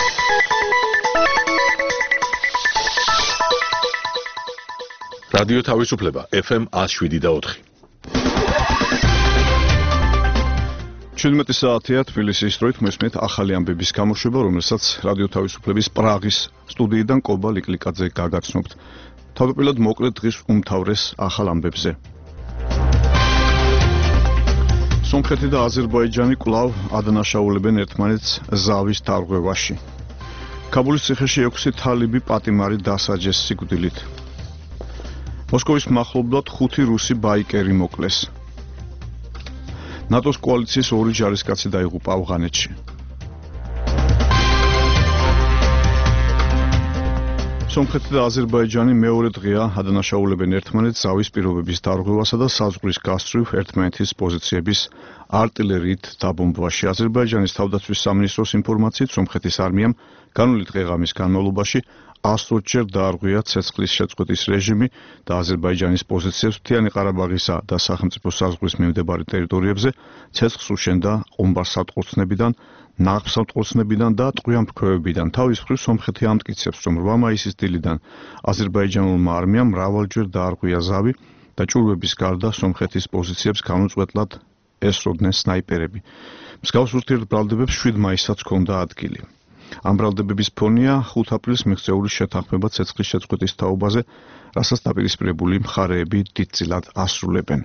რადიო თავისუფლება FM 107.4. 17 საათია თბილისის დროით მოსმენთ ახალი ამბების გამოშვება, რომელსაც რადიო თავისუფლების პრაღის სტუდიიდან კობა ლიკლიკაძე გაგაცნობთ. თავდაპირველად მოკლედ დღის უმთავრეს ახალ ამბებზე. სომხეთი და აზერბაიჯანი კვლავ ადანაშაულებენ ერთმანეთს ზავის დარღვევაში. ქაბულის ციხეში 6 თალიბი პატიმარი დასაჯეს სიკვდილით. მოსკოვის მახლობლად 5 რუსი ბაიკერი მოკლეს. ნატოს კოალიციის 2 ჯარისკაცი დაიღუპა ავღანეთში. სომხეთი და აზერბაიჯანი მეორე დღეა ადანაშაულებენ ერთმანეთს ზავის პირობების დარღვევასა და საზღვრის გასწვრივ ერთმანეთის პოზიციების არტილერიით დაბომბვაში. აზერბაიჯანის თავდაცვის სამინისტროს ინფორმაციით, სომხეთის არმიამ განვლილი დღე-ღამის განმავლობაში 120-ჯერ დაარღვია ცეცხლის შეწყვეტის რეჟიმი და აზერბაიჯანის პოზიციებს მთიანი ყარაბაღისა და სახელმწიფო საზღვრის მიმდებარე ტერიტორიებზე ცეცხლს უშენდა ყუმბარ-სატყორცნებიდან, ნაყოფსატყორცნებიდან და ტყვია-მფრქვევებიდან. თავის მხრივ სომხეთი ამტკიცებს, რომ 8 მაისის დილიდან აზერბაიჯანულმა არმიამ მრავალჯერ დაარღვია ზავი და ჭურვების გარდა სომხეთის პოზიციებს განუწყვეტლად ესროდნენ სნაიპერები. მსგავს ურთიერთბრალდებებს 7 მაისსაც ჰქონდა ადგილი. ამ ბრალდებების ფონია 5 აპრილს მიღწეული შეთანხმება ცეცხლის შეწყვეტის თაობაზე, რასაც დაპირისპირებული მხარეები დიდწილად ასრულებენ.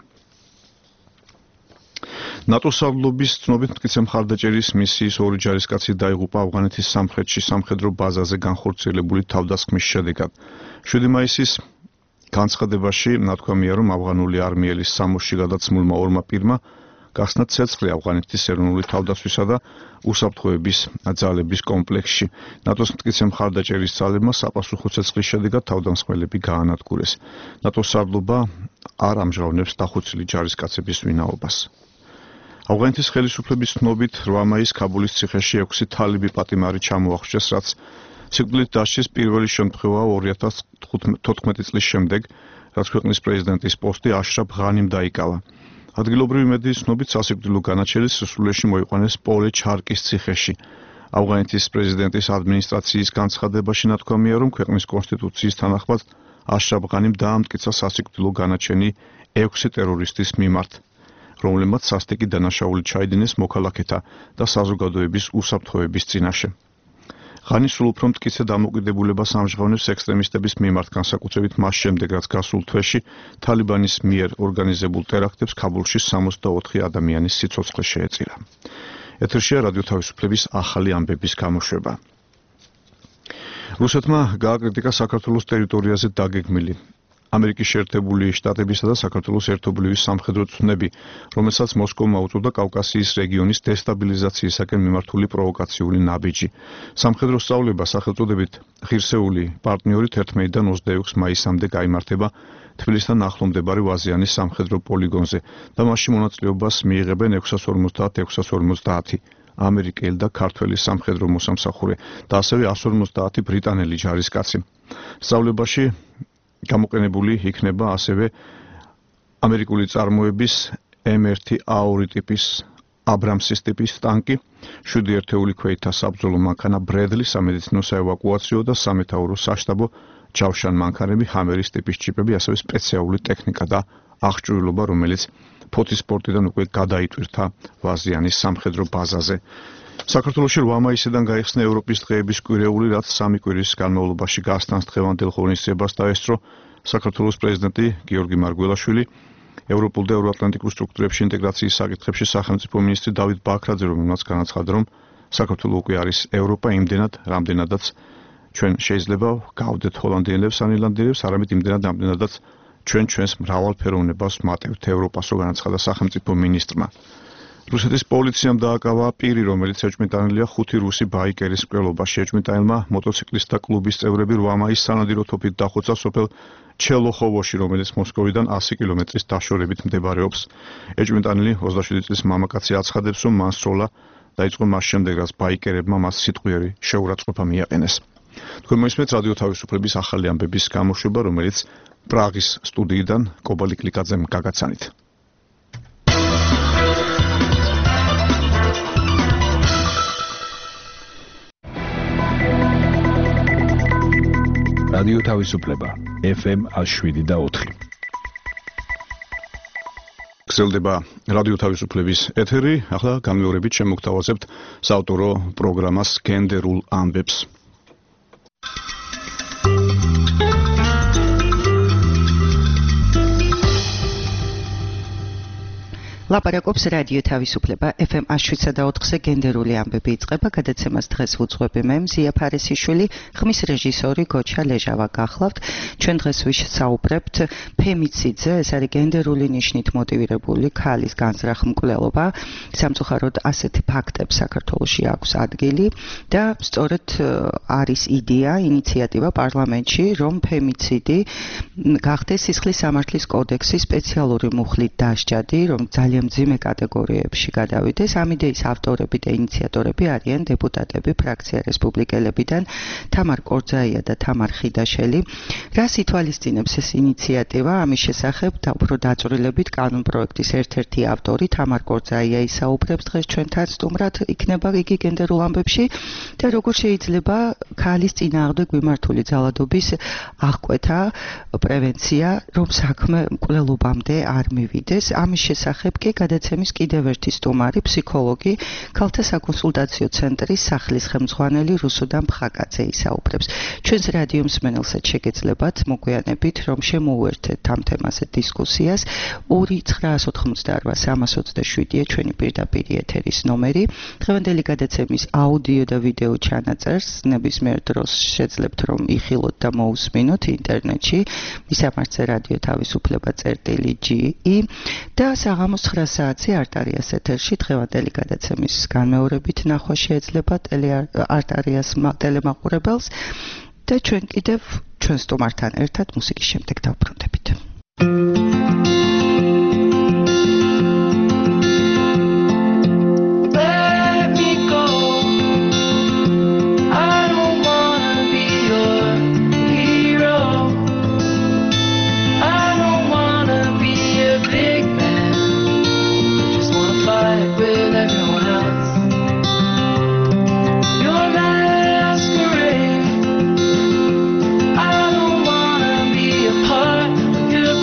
ნატოს სარდლობის ცნობით მტკიცე მხარდაჭერის მისიის 2 ჯარისკაცი დაიღუპა ავღანეთის სამხრეთში სამხედრო ბაზაზე განხორციელებული თავდასხმის შედეგად. 7 მაისის განცხადებაში ნათქვამია, რომ ავღანული არმიელის სამოსში გადაცმულმა 2 პირმა გახსნა ცეცხლი ავღანეთის ეროვნული თავდაცვისა და უსაფრთხოების ძალების კომპლექსში. ნატოს მტკიცე მხარდაჭერის ძალებმა საპასუხო ცეცხლის შედეგად თავდამსხმელები გაანადგურეს. ნატოს სარდლობა არ ამჟღავნებს დახოცილი ჯარისკაცების ვინაობას. ავღანეთის ხელისუფლების ცნობით 8 მაისს ქაბულის ციხეში 6 თალიბი პატიმარი ჩამოახშვეს, რაც სიკვდილით დასჯის პირველი შემთხვევაა 2014 წლის შემდეგ, რაც ქვეყნის პრეზიდენტის პოსტი აშრაფ ღანიმ დაიკავა. ადგილობრივი მედიის ცნობით სასიკვდილო განაჩენი სისხლში მოიყვანეს პოლე ჩარკის ციხეში. ავღანეთის პრეზიდენტის ადმინისტრაციის განცხადებაში ნათქვამია, რომ ქვეყნის კონსტიტუციის თანახმად აშრაფ ღანიმ დაამტკიცა სასიკვდილო განაჩენი 6 ტერორისტის მიმართ, რომლებმაც სასტიკი დანაშაული ჩაიდინეს მოქალაქეთა და საზოგადოების უსაფრთხოების წინაშე. ღანი სულ უფრო მტკიცე დამოკიდებულებას ამჟღავნებს ექსტრემისტების მიმართ, განსაკუთრებით მას შემდეგ, რაც გასულ თვეში თალიბანის მიერ ორგანიზებულ ტერაქტებს ქაბულში 64 ადამიანის სიცოცხლე შეეწირა. ეთერშია რადიო თავისუფლების ახალი ამბების გამოშვება. რუსეთმა გააკრიტიკა საქართველოს ტერიტორიაზე დაგეგმილი ამერიკის შეერთებული შტატებისა და საქართველოს ერთობლივი სამხედრო ცნები, რომელსაც მოსკოვმა უწოდა კავკასიის რეგიონის დესტაბილიზაციისაკენ მიმართული პროვოკაციული ნაბიჯი. სამხედრო სწავლება სახელწოდებით ღირსეული პარტნიორით 11-დან 26 მაისამდე გაიმართება თბილისთან ახლო მდებარე ვაზიანის სამხედრო პოლიგონზე და მასში მონაწილეობას მიიღებენ 650 ამერიკელი და ქართველი სამხედრო მოსამსახურე და ასევე 150 ბრიტანელი ჯარისკაცი. სწავლებაში გამოყენებული იქნება ასევე ამერიკული წარმოების M1A2 ტიპის აბრამსის ტიპის ტანკი, 7 ერთეული ქვეითთა საბრძოლო მანქანა ბრედლი, სამედიცინო საევაკუაციო და სამეთაურო საშტაბო ჯავშან მანქანები, ჰამერის ტიპის ჯიპები, ასევე სპეციალური ტექნიკა და აღჭურვილობა, რომელიც ფოთის სპორტიდან უკვე გადაიტვირთა ვაზიანის სამხედრო ბაზაზე. საქართველოში 8 მაისიდან გაიხსნა ევროპის დღეების კვირეული, რაც 3 კვირის განმავლობაში გასტანს დღევანდელ ღონისძიებას დაესწრო საქართველოს პრეზიდენტი გიორგი მარგველაშვილი, ევროპულ და ევროატლანტიკურ სტრუქტურებში ინტეგრაციის საკითხებში სახელმწიფო მინისტრი დავით ბაქრაძე, რომელმაც განაცხადა, რომ საქართველო უკვე არის ევროპა იმდენად, რამდენადაც ჩვენ შეიძლება გავდეთ ჰოლანდიელებს ან ირლანდიელებს, არამედ იმდენად, რამდენადაც ჩვენ ჩვენს მრავალფეროვნებას ვმატებთ ევროპასო, განაცხადა სახელმწიფო მინისტრმა. რუსეთის პოლიციამ დააკავა პირი, რომელიც ეჭვმიტანილია 5 რუსი ბაიკერის მკვლელობაში. ეჭვმიტანილმა მოტოციკლისტთა კლუბის წევრები 8 მაისს სანადირო თოფით დახოცა სოფელ ჩელოხოვოში, რომელიც მოსკოვიდან 100 კილომეტრის დაშორებით მდებარეობს. ეჭვმიტანილი 27 წლის მამაკაცი აცხადებს, რომ მან სროლა დაიწყო მას შემდეგ, რაც ბაიკერებმა მას სიტყვიერი შეურაცხყოფა მიაყენეს. თქვენ მოისმენთ რადიო თავისუფლების ახალი ამბების გამოშვება, რომელიც პრაღის სტუდიიდან კობა ლიკლიკაძემ გაგაცანით. რადიო თავისუფლება FM 107.4. გრძელდება რადიო თავისუფლების ეთერი. ახლა გამეორებით შემოგთავაზებთ საავტორო პროგრამას გენდერულ ამბებს. ლაპარაკობს რადიო თავისუფლება FM 107.4-ზე გენდერული ამბები იწყება. გადაცემას დღეს ვუძღვები მე მზია ფარესიშვილი, ხმის რეჟისორი გოჩა ლეჟავა გახლავთ. ჩვენ დღეს ვისაუბრებთ ფემიციდზე, ეს არის გენდერული ნიშნით მოტივირებული ქალის განზრახ მკვლელობა. სამწუხაროდ ასეთი ფაქტებს საქართველოში აქვს ადგილი და სწორედ არის იდეა, ინიციატივა პარლამენტში, რომ ფემიციდი გახდეს სისხლის სამართლის კოდექსის სპეციალური მუხლით დასჯადი, რომ ძალიან მძიმე კატეგორიებში გადავიდეს. ამ იდეის ავტორები და ინიციატორები არიან დეპუტატები ფრაქცია რესპუბლიკელებიდან თამარ კორძაია და თამარ ხიდაშელი. რას ითვალისწინებს ეს ინიციატივა? ამის შესახებ და უფრო დაწვრილებით კანონპროექტის ერთ-ერთი ავტორი თამარ კორძაია ისაუბრებს დღეს ჩვენთან სტუმრად. იქნება იგი გენდერულ ამბებში და როგორ შეიძლება ქალის წინააღმდეგ მიმართული ძალადობის აღკვეთა, პრევენცია, რომ საქმე მკვლელობამდე არ მივიდეს. ამის შესახებ კი გადაცემის კიდევ ერთი სტუმარი, ფსიქოლოგი, ქალთა საკონსულტაციო ცენტრის სახლის ხელმძღვანელი რუსუდან ფხაკაძე ისაუბრებს. ჩვენს რადიო მსმენელსაც შეგეძლებათ მოგვიანებით, რომ შემოუერთეთ ამ თემაზე დისკუსიას. 2988327-ია ჩვენი პირდაპირ ეთერის ნომერი. დღევანდელი გადაცემის აუდიო და ვიდეო ჩანაწერს ნებისმიერ დროს შეძლებთ, რომ იხილოთ და მოусმინოთ ინტერნეტში. მისამართზე რადიო თავისუფლება.ge და საღამოს 9 საათზე არტარიას ეთერში დღევანდელი გადაცემის განმეორებით ნახვა შეეძლება არტარიას ტელემაყურებელს და ჩვენ კიდევ ჩვენ სტუმართან ერთად მუსიკის შემდეგ დავბრუნდებით. Your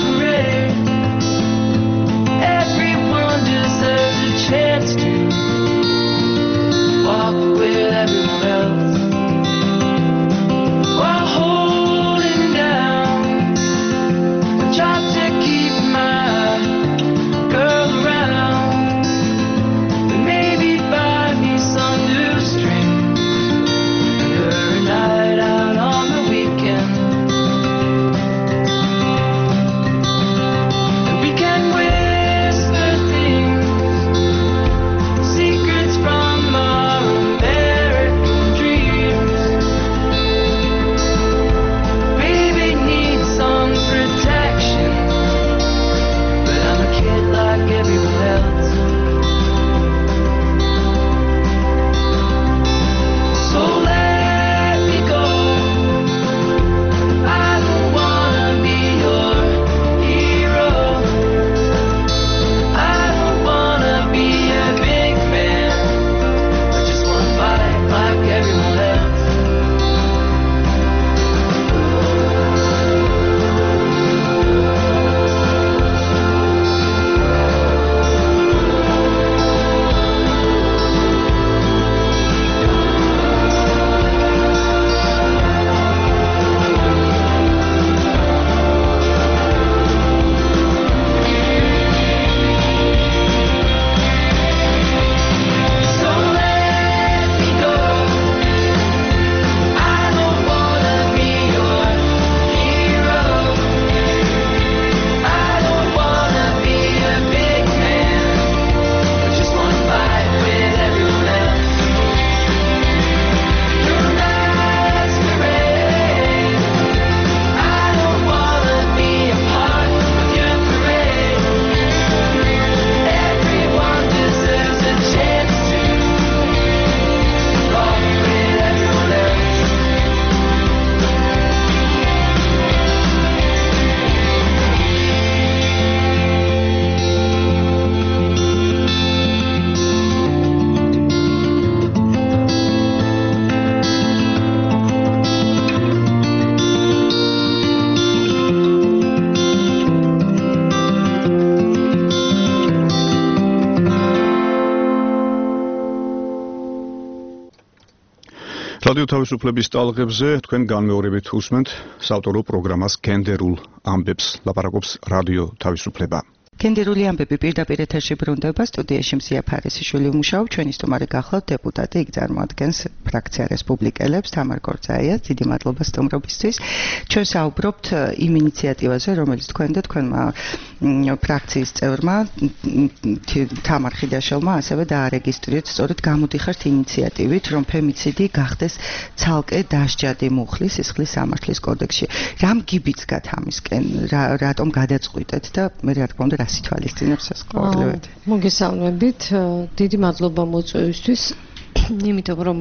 რადიო თავისუფლების ტალღებზე თქვენ განმეორებით უსმენთ საავტორო პროგრამას გენდერულ ამბებს, ლაპარაკობს რადიო თავისუფლება. გენდერული ამბები პირდაპირ ეთერში ბრუნდება სტუდიაში მზია ფარესიშვილი უმუშაობ ჩვენი სტუმარი გახლავთ დეპუტატი იქ წარმოადგენს ფრაქცია რესპუბლიკელებს თამარ კორძაია დიდი მადლობა სტუმრობისთვის ჩვენ საუბრობთ იმ ინიციატივაზე რომელიც თქვენ და თქვენმა ფრაქციის წევრმა თამარ ხიდაშელმა ასევე დაარეგისტრირეთ სწორედ გამოდიხართ ინიციატივით რომ ფემიციდი გახდეს ცალკე დასჯადი მუხლის სისხლის სამართლის კოდექსში რამ გიბიძგათ ამისკენ რატომ გადაწყვიტეთ და მე რა თქმა უნდა სიტუაციებს ეს ყოველდღიურად. მოგესალმებით. დიდი მადლობა მოწვევისთვის. იმიტომ რომ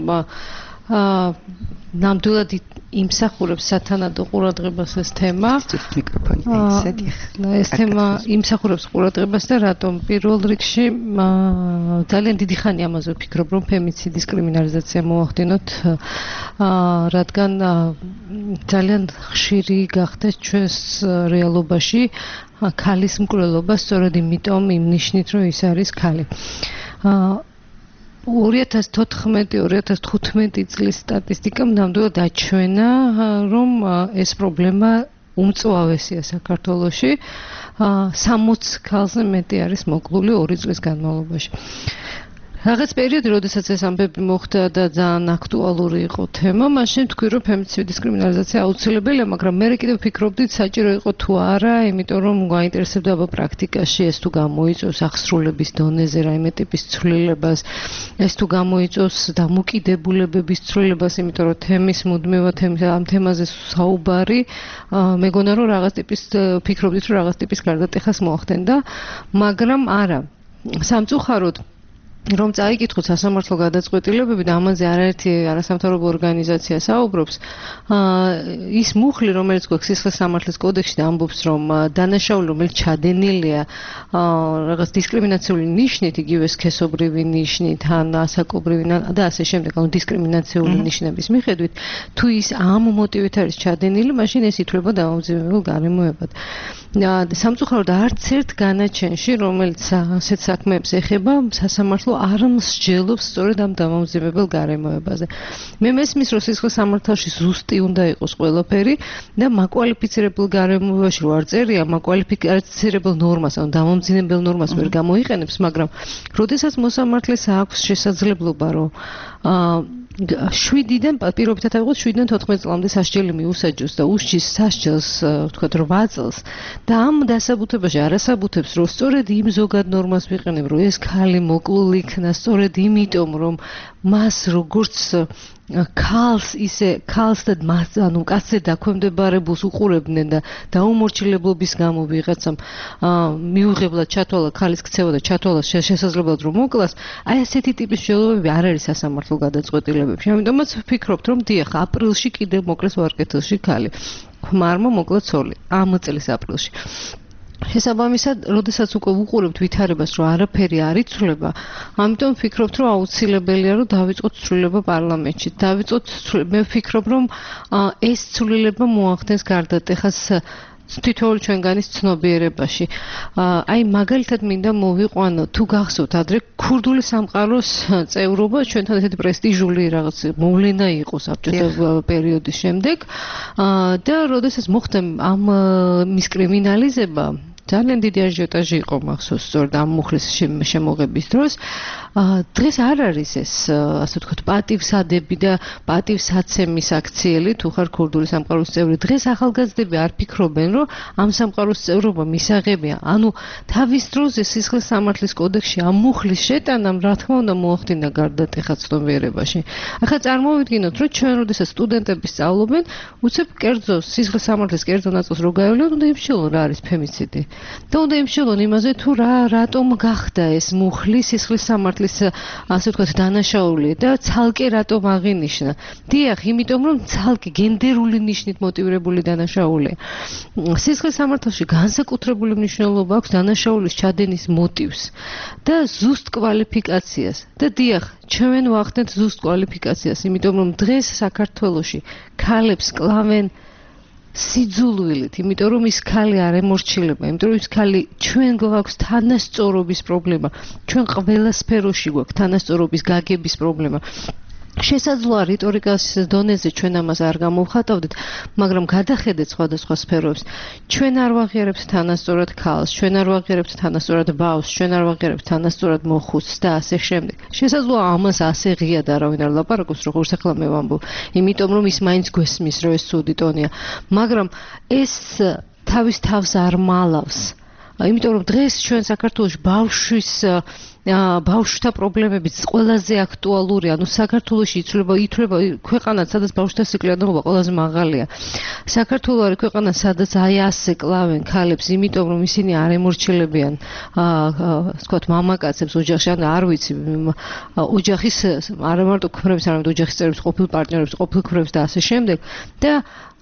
ნამდვილად იმსახურებს სათანადო ყურადღებას ეს თემა. მიკროფონი დაიცედი. ეს თემა იმსახურებს ყურადღებას და რატომ პირველ რიგში ძალიან დიდი ხანი ამაზე ვფიქრობ რომ ფემიციდის კრიმინალიზაცია მოახდინოთ რადგან ძალიან ხშირი გახდეს ჩვენს რეალობაში ქალის მკვლელობა სწორედ იმიტომ იმ ნიშნით რომ ის არის ქალი. 2014-2015 წლის სტატისტიკამ ნამდვილად აჩვენა რომ ეს პრობლემა უმწვავესია საქართველოში 60 ქალზე მეტი არის მოკლული 2 წლის განმავლობაში. რაღაც პერიოდი, როდესაც ეს ამბები მოხდა და ძალიან აქტუალური იყო თემა, მაშინ თქვი რომ ფემიციდის კრიმინალიზაცია აუცილებელია, მაგრამ მე კიდევ ვფიქრობდით საჭირო იყო თუ არა, იმიტომ რომ გაინტერესებდა აბა პრაქტიკაში ეს თუ გამოიწვევს აღსრულების დონეზე რაიმე ტიპის ცვლილებას, ეს თუ გამოიწვევს დამოკიდებულებების ცვლილებას, იმიტომ რომ თემის მუდმივად ამ თემაზე საუბარი, მეგონა რომ რაღაც ტიპის ვფიქრობდით რომ რაღაც ტიპის გარდატეხას მოახდენდა, მაგრამ არა. სამწუხაროდ რომ წაიკითხოთ სასამართლო გადაწყვეტილებები და ამაზე არაერთი არასამთავრობო ორგანიზაცია საუბრობს, ის მუხლი, რომელიც გვაქვს სისხლის სამართლის კოდექსში და ამბობს, რომ დანაშაული, რომელიც ჩადენილია რაღაც დისკრიმინაციული ნიშნით, იგივე სქესობრივი ნიშნით, ან ასაკობრივი და ასე შემდეგ, ანუ დისკრიმინაციული ნიშნების მიხედვით, თუ ის ამ მოტივით არის ჩადენილი, მაშინ ეს ითვლება დამამძიმებელ გარემოებად. სამწუხაროდ არც ერთ განაჩენში, რომელიც ასეთ საქმეებს ეხება, სასამართლო არ მსჯელობს სწორედ ამ დამამძიმებელ გარემოებაზე. მე მესმის, რომ სისხლის სამართალში ზუსტი უნდა იყოს ყველაფერი და მაკვალიფიცირებულ გარემოებაში რო არ წერია, მაკვალიფიცირებულ ნორმას, ანუ დამამძიმებელ ნორმას ვერ გამოიყენებს, მაგრამ როდესაც მოსამართლეს აქვს შესაძლებლობა, რომ 7-დან პირობითად ავიღოთ 7-დან 14 წლამდე სასჯელი მიუსაჯოს და უსჯის სასჯელს ვთქვათ 8 წელს და ამ დასაბუთებაში არასაბუთებს რომ სწორედ იმ ზოგად ნორმას ვიყენებ რომ ეს ქალი მოკლული იქნა სწორედ იმიტომ რომ მას როგორც ქალს და მას ანუ კაცზე დაქვემდებარებულს უყურებდნენ და დაუმორჩილებლობის გამო ვიღაცამ მიუღებლად ჩათვალა ქალის ქცევა და ჩათვალა შესაძლებლად რომ მოკლას, აი ასეთი ტიპის მსჯელობები არ არის სასამართლო გადაწყვეტილებებში. ამიტომაც ვფიქრობთ რომ დიახ, აპრილში კიდევ მოკლეს ვარკეთილში ქალი. ქმარმა მოკლა ცოლი ამ წლის აპრილში. შესაბამისად, როდესაც უკვე ვუყურებთ ვითარებას, რომ არაფერი არ იცვლება, ამიტომ ვფიქრობთ, რომ აუცილებელია, რომ დავიწყოთ ცვლილება პარლამენტში. მე ვფიქრობ, რომ ეს ცვლილება მოახდენს გარდატეხას თითოეული ჩვენგანის ცნობიერებაში. აი მაგალითად მინდა მოვიყვანო, თუ გახსოვთ, ადრე ქურდული სამყაროს წევრობა ჩვენთან ესეთი პრესტიჟული რაღაც მოვლენა იყო საბჭოთა პერიოდის შემდეგ და როდესაც მოხდა ამ მის კრიმინალიზება ძალიან დიდი აჟიოტაჟი იყო მახსოვს სწორედ ამ მუხლის შემოღების დროს. დღეს არ არის ეს ასე ვთქვათ პატივსადები და პატივსაცემის აქციელი თუ ხარ ქურდული სამყაროს წევრი. დღეს ახალგაზრდები არ ფიქრობენ რომ ამ სამყაროს წევრობა მისაღებია. ანუ თავის დროზე სისხლის სამართლის კოდექსში ამ მუხლის შეტანამ რა თქმა უნდა მოახდინა გარდატეხა ცნობიერებაში. ახლა წარმოვიდგინოთ რომ ჩვენ როდესაც სტუდენტები სწავლობენ, უცებ კერძო სისხლის სამართლის კერძო ნაწილს რო გაევლოთ, უნდა იმშილონ რა არის ფემიციდი. და უნდა იმშილონ იმაზე თუ რატომ გახდა ეს მუხლი სისხლის სამართლის ასე ვთქვათ დანაშაული და ცალკე რატომ აღინიშნა. დიახ, იმიტომ რომ ცალკე გენდერული ნიშნით მოტივირებული დანაშაულია. სისხლის სამართალში განსაკუთრებული მნიშვნელობა აქვს დანაშაულის ჩადენის მოტივს და ზუსტ კვალიფიკაციას. და დიახ, ჩვენ ვახდენთ ზუსტ კვალიფიკაციას, იმიტომ რომ დღეს საქართველოში ქალებს კლავენ სიძულვილით, იმიტომ რომ ის ქალი არ ემორჩილება, იმიტომ რომ ის ქალი ჩვენ გვაქვს თანასწორობის პრობლემა, ჩვენ ყველა სფეროში გვაქვს თანასწორობის გაგების პრობლემა. შესაძლოა რიტორიკას დონეზე ჩვენ ამას არ გამოვხატავდით, მაგრამ გადახედეთ სხვადასხვა სფეროებს. ჩვენ არ ვაღიარებთ თანასწორად ქალს, ჩვენ არ ვაღიარებთ თანასწორად ბავშვს, ჩვენ არ ვაღიარებთ თანასწორად მოხუცს და ასე შემდეგ. შესაძლოა ამას ასე ღიად არავინ არ ლაპარაკობს, როგორც ახლა მე ვამბობ, იმიტომ რომ ის მაინც გვესმის, რომ ეს ცუდი ტონია, მაგრამ ეს თავის თავს არ მალავს. იმიტომ რომ დღეს ჩვენ საქართველოში ბავშვთა პრობლემებიც ყველაზე აქტუალურია. ანუ საქართველოში ითვლება ქვეყანა, სადაც ბავშვთა სიკვდილიანობა ყველაზე მაღალია. საქართველო არის ქვეყანა, სადაც აი ასე კლავენ ქალებს, იმიტომ რომ ისინი არ ემორჩილებიან, ვთქვათ, მამაკაცებს ოჯახში, ან არ ვიცი, ოჯახის არა მარტო ქმრებს, არამედ ოჯახის წევრებს, ყოფილ პარტნიორებს, ყოფილ ქმრებს და ასე შემდეგ. და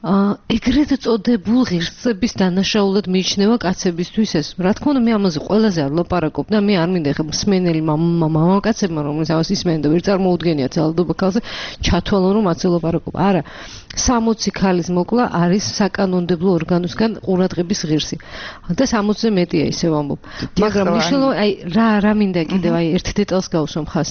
ეგრეთ წოდებულ ღირსების დანაშაულად მიიჩნევა კაცებისთვის ეს. რა თქმა უნდა, მე ამაზე ყველაზე არ ვლაპარაკობ და მე არ მინდა ხა მსმენელი მამაკაცებმა, რომელიც ამას ისმენენ და ვერ წარმოუდგენიათ ძალადობა ქალზე, ჩათვალონ რომ ასე ვლაპარაკობ. არა. 60 ქალის მოკლა არის საკანონმდებლო ორგანოსგან ყურადღების ღირსი. და 60-ზე მეტია ისე ვამბობ. მაგრამ მნიშვნელოვანი, აი რა მინდა კიდევ აი ერთ დეტალს გავუსვამ ხას.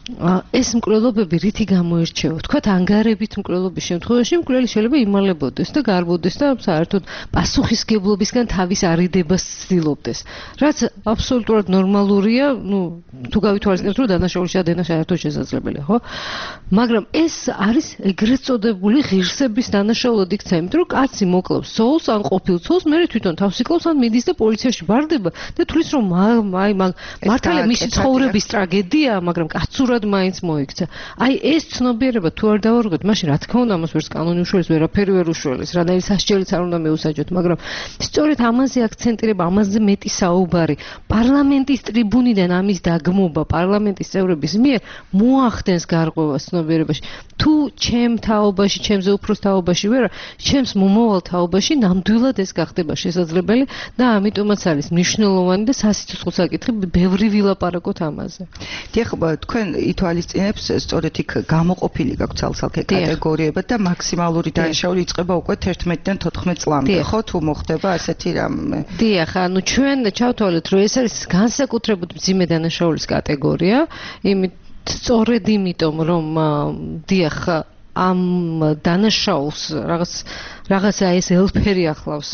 ეს მკვლელობები რითი გამოირჩევა? თქვათ ანგარებით მკვლელობის შემთხვევაში მკვლელი შეიძლება იმალებოდეს და გარბოდეს და საერთოდ პასუხისგებლობისგან თავის არიდებას ცდილობდეს. რაც აბსოლუტურად ნორმალურია, თუ გავითვალისწინებთ, რომ დანაშაულის ჩადენა საერთოდ შესაძლებელია, ხო? მაგრამ ეს არის ეგრეთ წოდებული ღირსების დანაშაულად იქცა, იმიტომ რომ კაცი მოკლავს ცოლს ან ყოფილ ცოლს, მე თვითონ თავს იკლავს ან მიდის და პოლიციაში ვარდება და თulis რომ მართალია მისი ცხოვრების ტრაგედია, მაგრამ კაცურად მაინც მოიქცა. აი ეს ცნობიერება თუ არ დავარღვევთ, მაშინ რა თქმა უნდა ამას ვერც კანონი უშველის, ვერაფერი ვერ უშველის, რანაირი სასჯელიც არ უნდა მეუსაჯოთ, მაგრამ სწორედ ამაზე აქცენტირება, ამაზე მეტი საუბარი, პარლამენტის ტრიბუნიდან ამის დაგმობა პარლამენტის წევრების მიერ მოახდენს გარღვევას ცნობიერებაში. თუ ჩემ თაობაში, ჩემზე უფროს თაობაში ვერა, ჩემს მომავალ თაობაში ნამდვილად ეს გახდება შესაძლებელი და ამიტომაც არის მნიშვნელოვანი და სასიცოცხლო საკითხი, ბევრი ვილაპარაკოთ ამაზე. დიახ, თქვენ ითვალისწინებს სწორედ იქ გამოყოფილი გაქვთ ცალ-ცალკე კატეგორიები და მაქსიმალური დანაშაული იწყება უკვე 11-დან 14 წლამდე, ხო, თუ მოხდება ასეთი რამე? დიახ, ანუ ჩვენ ჩავთვალეთ, რომ ეს არის განსაკუთრებულად მძიმე დანაშაულის კატეგორია, სწორედ იმიტომ, რომ დიახ, ამ დანაშაულს რაღაცა ეს ელფერი ახლავს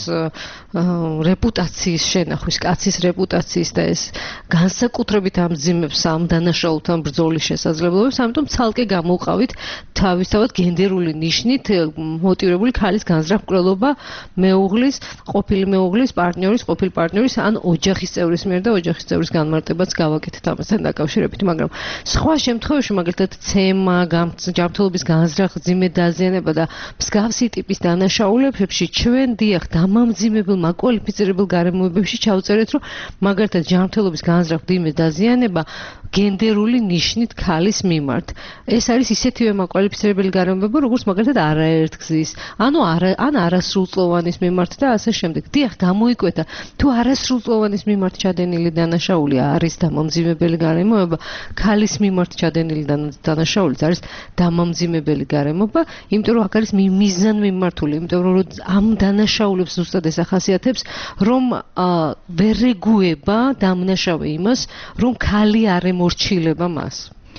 რეპუტაციის შენახვის, კაცის რეპუტაციის და ეს განსაკუთრებით ამძიმებს ამ დანაშაულთან ბრძოლის შესაძლებლობებს, ამიტომ ცალკე გამოვყავით თავისთავად გენდერული ნიშნით მოტივირებული ქალის განზრახ მკვლელობა მეუღლის, ყოფილი მეუღლის, პარტნიორის, ყოფილი პარტნიორის ან ოჯახის წევრის მიერ და ოჯახის წევრის განმარტებაც გავაკეთეთ ამასთან დაკავშირებით, მაგრამ სხვა შემთხვევაში, მაგალითად, ცემა, ჯანმრთელობის განზრახ, მძიმე დაზიანება და მსგავსი ტიპის დანაშაულებში ჩვენ დიახ დამამძიმებელ მაკვალიფიცირებელ გარემოებებში ჩავწერეთ, რომ მაგალითად ჯანმრთელობის განზრახ, მძიმე დაზიანება გენდერული ნიშნით ქალის მიმართ. ეს არის ისეთივე მაკვალიფიცირებელი გარემოება, როგორც მაგალითად არაერთგზის, ან არასრულწლოვანის მიმართ და ასე შემდეგ. დიახ, გამოიკვეთა, თუ არასრულწლოვანის მიმართ ჩადენილი დანაშაული არის დამამძიმებელი გარემოება, ქალის მიმართ ჩადენილი დანაშაულიც არის დამამძიმებელი გარემოება, იმიტომ რომ აქ არის მიზანმიმართული, იმიტომ რომ ამ დანაშაულებს ზუსტად ეს ახასიათებს, რომ ვერ ეგუება დამნაშავე იმას, რომ ქალი არ ემორჩილება მას.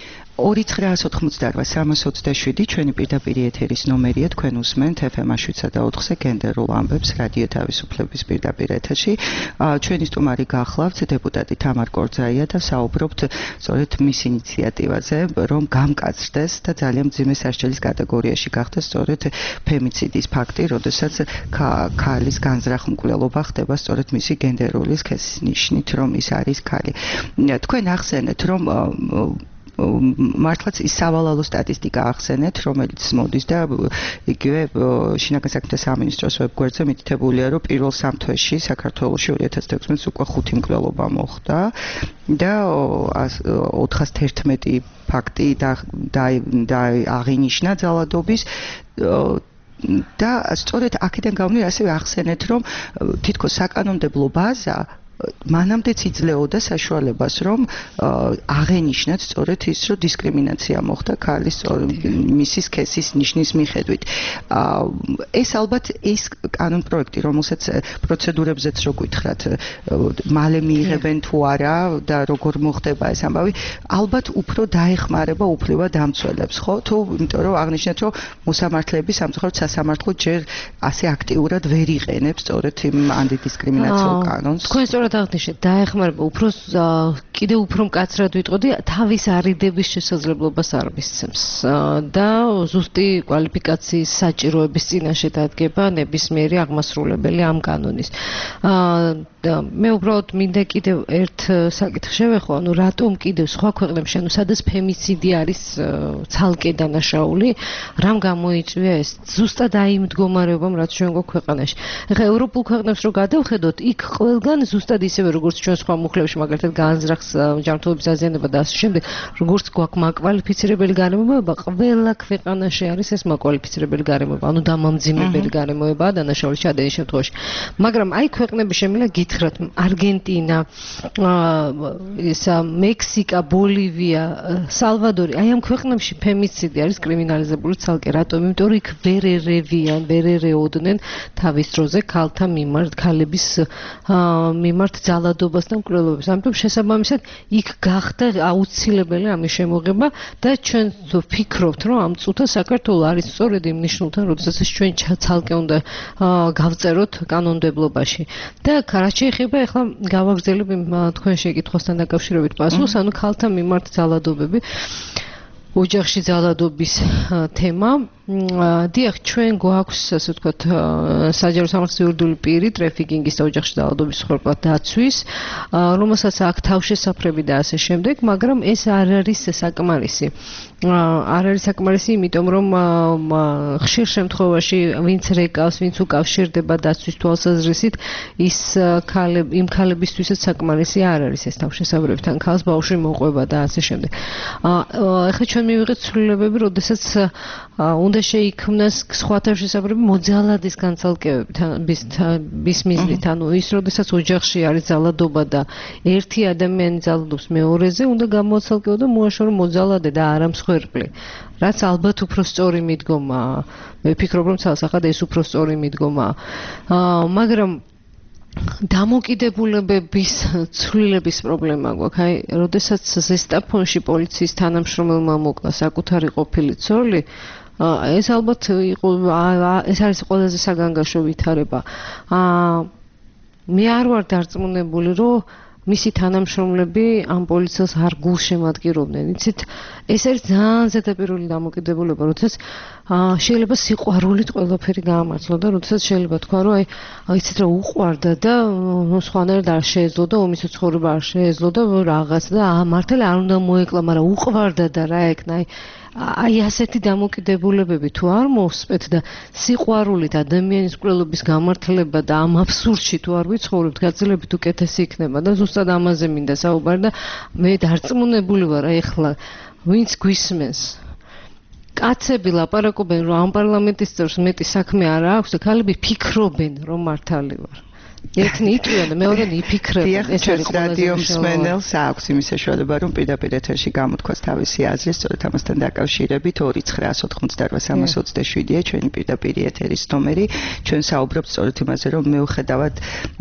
2988-327 ჩვენი პირდაპირი ეთერის ნომერია, თქვენ უსმენთ FM 7-4-ზე გენდერულ ამბებს რადიო თავისუფლების პირდაპირ ეთერში. ჩვენი სტუმარი გახლავთ დეპუტატი თამარ კორძაია და საუბრობთ სწორედ მის ინიციატივაზე, რომ გამკაცრდეს და ძალიან მძიმე სასჯელის კატეგორიაში გახდეს სწორედ ფემიციდის ფაქტი, როდესაც ქალის განზრახ მკვლელობა ხდება სწორედ მისი გენდერული სქესის ნიშნით, რომ ის არის ქალი. თქვენ ახსენეთ, რომ მართლაც ის სავალალო სტატისტიკა ახსენეთ, რომელიც მოდის და იგივე შინაგან საქმეთა სამინისტროს ვებგვერდზე მითითებულია, რომ პირველ 3 თვეში საქართველოში 2016 უკვე 5 მკვლელობა მოხდა და 411 ფაქტი და აღინიშნა ძალადობის და სწორედ აქედან გამომდინარე ასევე ახსენეთ, რომ თითქოს საკანონმდებლო ბაზა მანამდეც იძლეოდა საშუალებას, რომ აღენიშნათ სწორედ ის, რომ დისკრიმინაცია მოხდა ქალის მისი სქესის ნიშნის მიხედვით. ეს ალბათ ის კანონპროექტი, რომელსაც პროცედურებზეც რო გითხრათ, მალე მიიღებენ თუ არა და როგორ მოხდება ეს ამბავი, ალბათ უფრო დაეხმარება უფლებადამცველებს, ხო? თუ იმიტომ რომ აღნიშნეთ, რომ მოსამართლეები სამწუხაროდ სასამართლო ჯერ ასე აქტიურად ვერ იყენებს სწორედ იმ ანტიდისკრიმინაციულ კანონს. თქვენ სწორად აღნიშნეთ, დაეხმარება უფრო კიდევ უფრო მკაცრად ვიტყოდი, თავის არიდების შესაძლებლობას არ მისცემს და ზუსტი კვალიფიკაციის საჭიროების წინაშე დადგება ნებისმიერი აღმასრულებელი ამ კანონის. მე უბრალოდ მინდა კიდევ ერთ საკითხს შევეხო, ანუ რატომ კიდევ სხვა ქვეყნებში, ანუ სადაც ფემიციდი არის ცალკე დანაშაული, რამ გამოიწვია ეს ზუსტად აი იმ მდგომარეობამ, რაც ჩვენ გვაქვს ქვეყანაში. ეხლა ევროპულ ქვეყნებს რო გადავხედოთ, იქ ყველგან ზუსტად ისევე როგორც ჩვენ სხვა მუხლებში, მაგალითად განზრახს ჯანმრთელობის დაზიანება და ასე შემდეგ, როგორც გვაქვს მაკვალიფიცირებელი გარემოება, ყველა ქვეყანაში არის ეს მაკვალიფიცირებელი გარემოება, ანუ დამამძიმებელი გარემოებაა დანაშაულის ჩადენის შემთხვევაში. მაგრამ აი ქვეყნები შემიძლია გითხრათ, არგენტინა, მექსიკა, ბოლივია, სალვადორი, აი ამ ქვეყნებში ფემიციდი არის კრიმინალიზებული ცალკე. რატომ? იმიტომ რომ იქ ვერ ერევიან, ვერ ერეოდნენ თავის დროზე ქალთა მიმართ, ქალების მიმართ ძალადობას და მკვლელობას. ამიტომ შესაბამისად იქ გახდა აუცილებელი ამის შემოღება და ჩვენ ვფიქრობთ, რომ ამ წუთას საქართველოს არის სწორედ იმ ნიშნულთან, როდესაც ჩვენ ცალკე უნდა გავწეროთ კანონმდებლობაში. და რაც შეეხება ახლა გავაგრძელებ თქვენ შეკითხვასთან დაკავშირებით პასუხს, ანუ ქალთა მიმართ ძალადობები, ოჯახში ძალადობის თემა. დიახ, ჩვენ გვაქვს, ასე ვთქვათ, საჯარო სამართლის იურიდიული პირი ტრეფიკინგის და ოჯახში ძალადობის მსხვერპლად დაცვის, რომელსაც აქვს თავშესაფრები და ასე შემდეგ, მაგრამ ეს არ არის საკმარისი. არ არის საკმარისი, იმიტომ რომ ხშირ შემთხვევაში ვინც რეკავს, ვინც უკავშირდება დაცვის თვალსაზრისით, ის იმ ქალებისთვისაც საკმარისი არ არის ეს თავშესაფრები, თან ქალს ბავშვი მოყვება და ასე შემდეგ. ეხლა ჩვენ მივიღეთ ცვლილებები, როდესაც უნდა შეიქმნას სხვა თავშესაფრები მოძალადის განცალკევებით, bis მიზნით, ანუ ის, როდესაც ოჯახში არის ძალადობა და ერთი ადამიანი ძალადობს მეორეზე, უნდა გამოაცალკეო და მოაშორო მოძალადე და არა მსხვერპლი. რაც ალბათ უფრო სწორი მიდგომაა. მე ვფიქრობ, რომ ცალსახად ეს უფრო სწორი მიდგომაა. მაგრამ დამოკიდებულებების ცვლილების პრობლემა გვაქვს. აი, როდესაც ზესტაფონში პოლიციის თანამშრომელმა მოკლა საკუთარი ყოფილი ცოლი, ეს ალბათ იყო ეს არის ყველაზე საგანგაშო ვითარება. მე არ ვარ დარწმუნებული, რომ მისი თანამშრომლები ამ პოლიციას არ გულშემატკივრობდნენ. იცით, ეს არის ძალიან ზედაპირული დამოკიდებულება, როდესაც შეიძლება სიყვარულით ყველაფერი გაამართლო და როდესაც შეიძლება თქვა, რომ აი იცით რა უყვარდა და სხვანაირად არ შეეძლო და ომის ცხოვრება არ შეეძლო და რაღაც და მართლა არ უნდა მოეკლა, მაგრამ უყვარდა და რა ეკნა, აი ასეთი დამოკიდებულებები თუ არ მოსწვეთ და სიყვარულით ადამიანის მკვლელობის გამართლება და ამ აბსურდში თუ არ ვიცხოვრებთ, გაცილებით უკეთესი იქნება და ზუსტად ამაზე მინდა საუბარი და მე დარწმუნებული ვარ, აი ახლა ვინც გვისმენს კაცები ლაპარაკობენ, რომ ამ პარლამენტის წევრს მეტი საქმე არ აქვს და ქალები ფიქრობენ, რომ მართალი ვარ. ერთნი იტყვიან და მეორენი იფიქრებენ. ეს არის რადიო მსმენელს აქვს იმის საშუალება, რომ პირდაპირ ეთერში გამოთქვას თავისი აზრი, სწორედ ამასთან დაკავშირებით 2988327-ია ჩვენი პირდაპირი ეთერის ნომერი. ჩვენ საუბრობთ სწორედ იმაზე, რომ მეუხედავად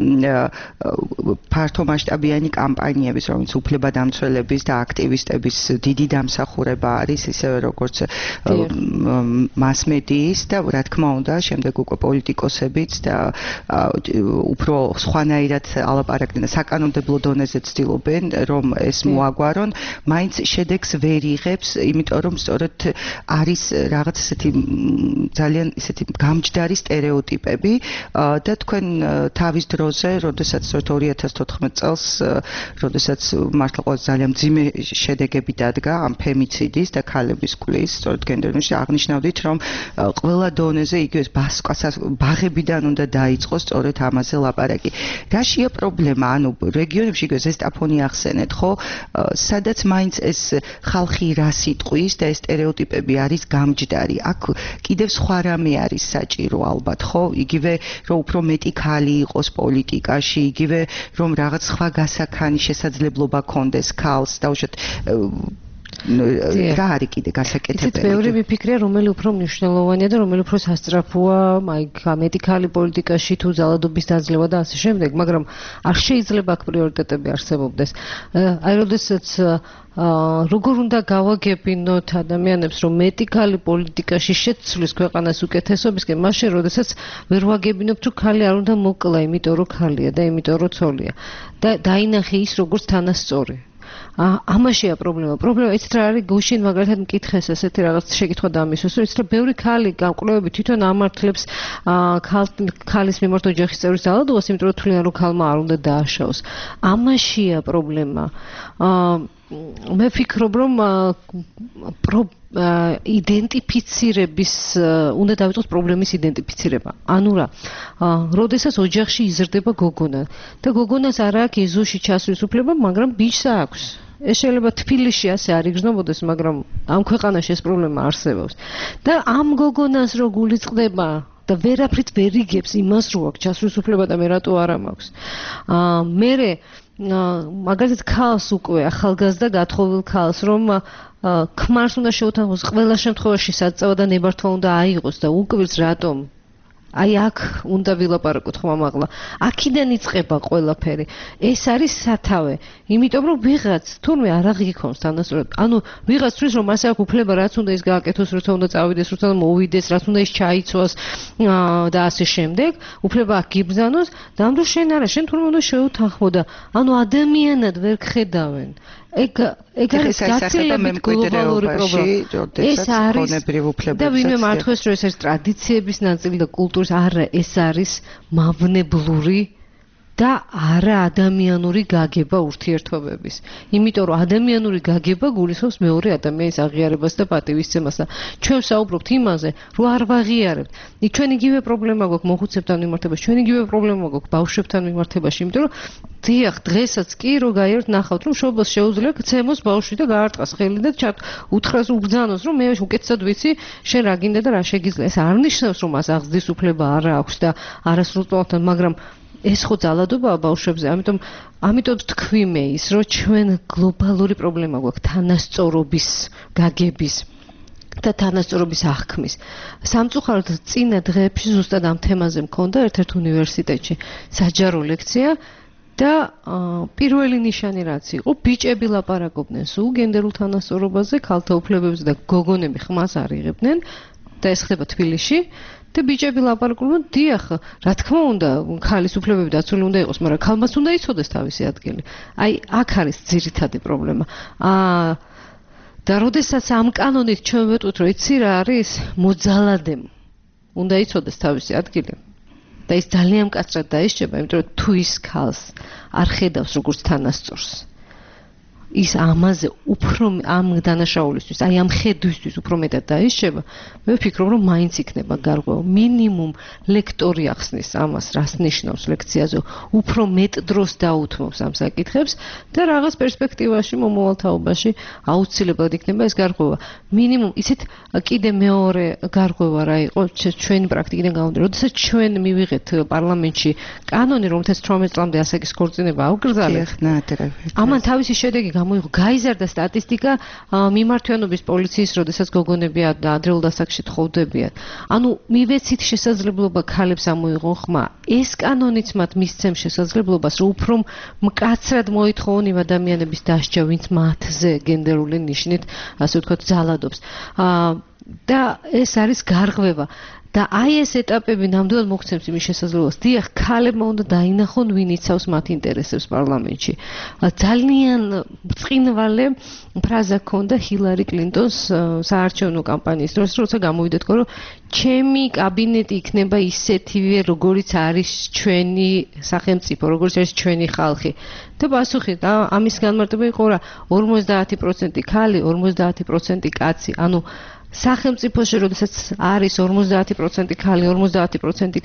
ფართო მასშტაბიანი კამპანიების, რომელიც უფლებადამცველების და აქტივისტების დიდი დამსახურება არის, ისევე როგორც მასმედიის და რა თქმა უნდა, შემდეგ უკვე პოლიტიკოსებიც და უფრო სხვანაირად ალაპარაკდნენ და საკანონმდებლო დონეზე ცდილობენ, რომ ეს მოაგვარონ, მაინც შედეგს ვერ იღებს, იმიტომ რომ სწორედ არის რაღაც ესეთი ძალიან ესეთი გამჯდარი სტერეოტიპები და თქვენ თავის დროზე, როდესაც 2014 წელს, როდესაც მართლა ყველაზე ძალიან მძიმე შედეგები დადგა ამ ფემიციდის და ქალების კვლევის, სწორედ გენდერში აღნიშნავდით, რომ ყველა დონეზე იგივე ბაღებიდან უნდა დაიწყოს სწორედ ამაზე ლაპარაკი. რაშია პრობლემა? ანუ რეგიონებში ზესტაფონი ახსენეთ, ხო? სადაც მაინც ეს ხალხი რას იტყვის და ეს სტერეოტიპები არის გამჯდარი. აქ კიდევ სხვა რამე არის საჭირო ალბათ, ხო? იგივე რომ უფრო მეტი ქალი იყოს პოლიტიკაში, იგივე რომ რაღაც სხვა გასაქანი შესაძლებლობა ქონდეს ქალს, დაუშვათ რა არის კიდე გასაკეთებელი? იცით, ბევრი მიფიქრია, რომელი უფრო მნიშვნელოვანია და რომელი უფრო სასწრაფოა, აი, მეტი ქალი პოლიტიკაში თუ ძალადობის დაძლევა და ასე შემდეგ, მაგრამ არ შეიძლება აქ პრიორიტეტები არსებობდეს. აი, როდესაც როგორ უნდა გავაგებინოთ ადამიანებს, რომ მეტი ქალი პოლიტიკაში შეცვლის ქვეყანას უკეთესობისკენ, მაშინ როდესაც ვერ ვაგებინებთ, რომ ქალი არ უნდა მოკლა, იმიტომ რომ ქალია და იმიტომ რომ ცოლია. და დაინახე ის როგორც თანასწორი. ამაშია პრობლემა. პრობლემა იცით რა არის? გუშინ მაგალითად მკითხეს ესეთი რაღაც შეკითხვა დამისვეს, რომ იცით რა ბევრი ქალი გამკვლევები თვითონ ამართლებს ქალის მიმართ ოჯახის წევრის ძალადობას, იმიტომ რომ თვლიან რომ ქალმა არ უნდა დააშაოს. ამაშია პრობლემა. მე ვფიქრობ, რომ იდენტიფიცირების უნდა დავიწყოს პრობლემის იდენტიფიცირება. ანუ რა, როდესაც ოჯახში იზრდება გოგონა და გოგონას არ აქვს ეზოში ჩასვლის უფლება, მაგრამ ბიჭს აქვს. ეს შეიძლება თბილისში ასე არ იგრძნობოდეს, მაგრამ ამ ქვეყანაში ეს პრობლემა არსებობს. და ამ გოგონას რო გულიწყდება და ვერაფრით ვერ იგებს იმას, რომ აქვს ჩასვლის უფლება და მე რატო არა მაქვს. მერე მაგალითად ქალს უკვე ახალგაზრდა გათხოვილ ქალს რომ ქმარს უნდა შეუთანხმოს ყველა შემთხვევაში საწევა და ნებართვა უნდა აიღოს და უკვირს რატომ აი აქ უნდა ვილაპარაკოთ ხმამაღლა. აქედან იწყება ყველაფერი. ეს არის სათავე. იმიტომ რომ ვიღაც თურმე არ აღიქონს თანასწორად. ანუ ვიღაც თვლის რომ მას აქვს უფლება რაც უნდა ის გააკეთოს, როცა უნდა წავიდეს, როცა უნდა მოვიდეს, რაც უნდა ის ჩაიცვას და ასე შემდეგ. უფლება აქვს გიბრძანოს, და ამ დროს შენ არა, შენ თურმე უნდა შეუთანხმო და ანუ ადამიანად ვერ გხედავენ. ეგ არის გაცილებით გლობალური პრობლემა. ეს არის და ვინმე მართლაც რომ ეს არის ტრადიციების ნაწილი და კულტურის, არა, ეს არის მავნებლური და არა ადამიანური გაგება ურთიერთობების. იმიტომ რომ ადამიანური გაგება გულისხმობს მეორე ადამიანის აღიარებას და პატივისცემას და ჩვენ საუბრობთ იმაზე, რომ არ ვაღიარებთ. ჩვენ იგივე პრობლემა გვაქვს მოხუცებთან მიმართებაში, ჩვენ იგივე პრობლემა გვაქვს ბავშვებთან მიმართებაში, იმიტომ რომ დიახ, დღესაც კი რო გაიარეთ ნახავთ, რომ შობას შეუძლია გცემოს ბავშვი და გაარტყას ხელი და უთხრას უბრძანოს, რომ მე უკეთესად ვიცი, შენ რა გინდა და რა შეგიძლია. ეს არ ნიშნავს, რომ მას აღზრდის უფლება არ აქვს და არასრულწლოვანთან, მაგრამ ეს ხო ძალადობაა ბავშვებზე, ამიტომ თქვი მე ის, რომ ჩვენ გლობალური პრობლემა გვაქვს თანასწორობის გაგების და თანასწორობის აღქმის. სამწუხაროდ წინა დღეებში ზუსტად ამ თემაზე მქონდა ერთ-ერთ უნივერსიტეტში საჯარო ლექცია და პირველი ნიშანი რაც იყო, ბიჭები ლაპარაკობდნენ სულ გენდერულ თანასწორობაზე, ქალთა უფლებებზე და გოგონები ხმას არ იღებდნენ და ეს ხდება თბილისში. და ბიჭები ლაპარაკობდნენ, დიახ, რა თქმა უნდა, ქალის უფლებები დაცული უნდა იყოს, მაგრამ ქალმაც უნდა იცოდეს თავისი ადგილი. აი, აქ არის ძირითადი პრობლემა. და როდესაც ამ კანონით ჩვენ ვეტყვით, რომ იცი რა არის, მოძალადემ უნდა იცოდეს თავისი ადგილი. და ის ძალიან მკაცრად დაისჯება, იმიტომ რომ თუ ის ქალს არ ხედავს როგორც თანასწორს, ის ამაზე უფრო ამ დანაშაულისთვის, აი ამ ხედვისთვის უფრო მეტად დაისჯება, მე ვფიქრობ, რომ მაინც იქნება გარღვევა. მინიმუმ ლექტორი ახსნის ამას, რას ნიშნავს ლექციაზე, უფრო მეტ დროს დაუთმობს ამ საკითხებს და რაღაც პერსპექტივაში, მომავალ თაობაში აუცილებლად იქნება ეს გარღვევა. მინიმუმ, იცით, კიდე მეორე გარღვევა რა იყო, ჩვენი პრაქტიკიდან გამომდინარე, როდესაც ჩვენ მივიღეთ პარლამენტში კანონი, რომელთაც 18 წლამდე ასაკის ქორწინება აუკრძალეს. ამან თავისი შედეგი გამოიღო, გაიზარდა სტატისტიკა მიმართვიანობის პოლიციის, როდესაც გოგონები ადრეულ დასაქმში თხოვდებიან. ანუ მივეცით შესაძლებლობა ქალებს ამოიღონ ხმა. ეს კანონიც მათ მისცემს შესაძლებლობას, რომ უფრო მკაცრად მოითხოვონ იმ ადამიანების დასჯა, ვინც მათზე გენდერული ნიშნით, ასე ვთქვათ, ძალადობს. და ეს არის გარღვევა. და აი ეს ეტაპები ნამდვილად მოგცემს იმის შესაძლებლობას. დიახ, ქალებმა უნდა დაინახონ, ვინ იცავს მათ ინტერესებს პარლამენტში. ძალიან ბრწყინვალე ფრაზა ჰქონდა ჰილარი კლინტონს საარჩევნო კამპანიის დროს, როცა გამოვიდა თქვა, რომ ჩემი კაბინეტი იქნება ისეთივე, როგორიც არის ჩვენი სახელმწიფო, როგორც არის ჩვენი ხალხი. და პასუხი და ამის განმარტება იყო რა, 50% ქალი, 50% კაცი. ანუ სახელმწიფოში, როდესაც არის 50% ქალი, 50%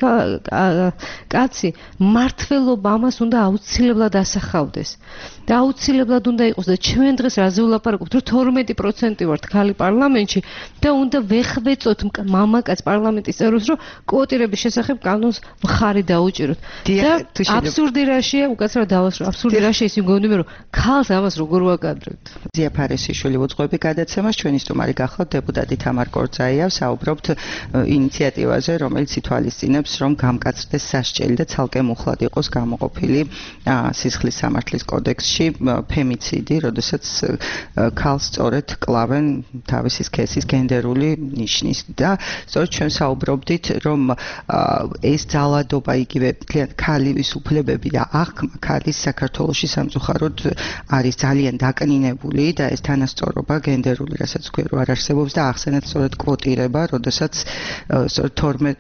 კაცი, მართლობა ამას უნდა აუცილებლად ასახავდეს. და აუცილებლად უნდა იყოს და ჩვენ დღეს რაზე ვლაპარაკობთ, რომ 12% ვართ ქალი პარლამენტში და უნდა ვეხვეწოთ მამაკაც პარლამენტის წევრებს, რომ კვოტირების შესახებ კანონს მხარი დაუჭიროთ. და აბსურდი რაშია, უკაცრავად დავასრულე, აბსურდი რაშია ის მგონია, რომ ქალს ამას როგორ ვაკადრებთ. ზია ფარესიშვილი უძღვები გადაცემას, ჩვენი სტუმარი გახლავთ დეპუტატი თამარ კორძაია, საუბრობთ ინიციატივაზე, რომელიც ითვალისწინებს, რომ გამკაცრდეს სასჯელი და ცალკე მუხლად იყოს გამოყოფილი სისხლის სამართლის კოდექსში ფემიციდი, როდესაც ქალს სწორედ კლავენ თავისი სქესის გენდერული ნიშნის და სწორედ ჩვენ საუბრობდით, რომ ეს ძალადობა იგივე ქალის უფლებები და აღქმა ქალის საქართველოში სამწუხაროდ არის ძალიან დაკნინებული და ეს თანასწორობა გენდერული, რასაც ქვია, რომ არ არსებობს და ახსენეთ სწორედ კვოტირება, როდესაც სწორედ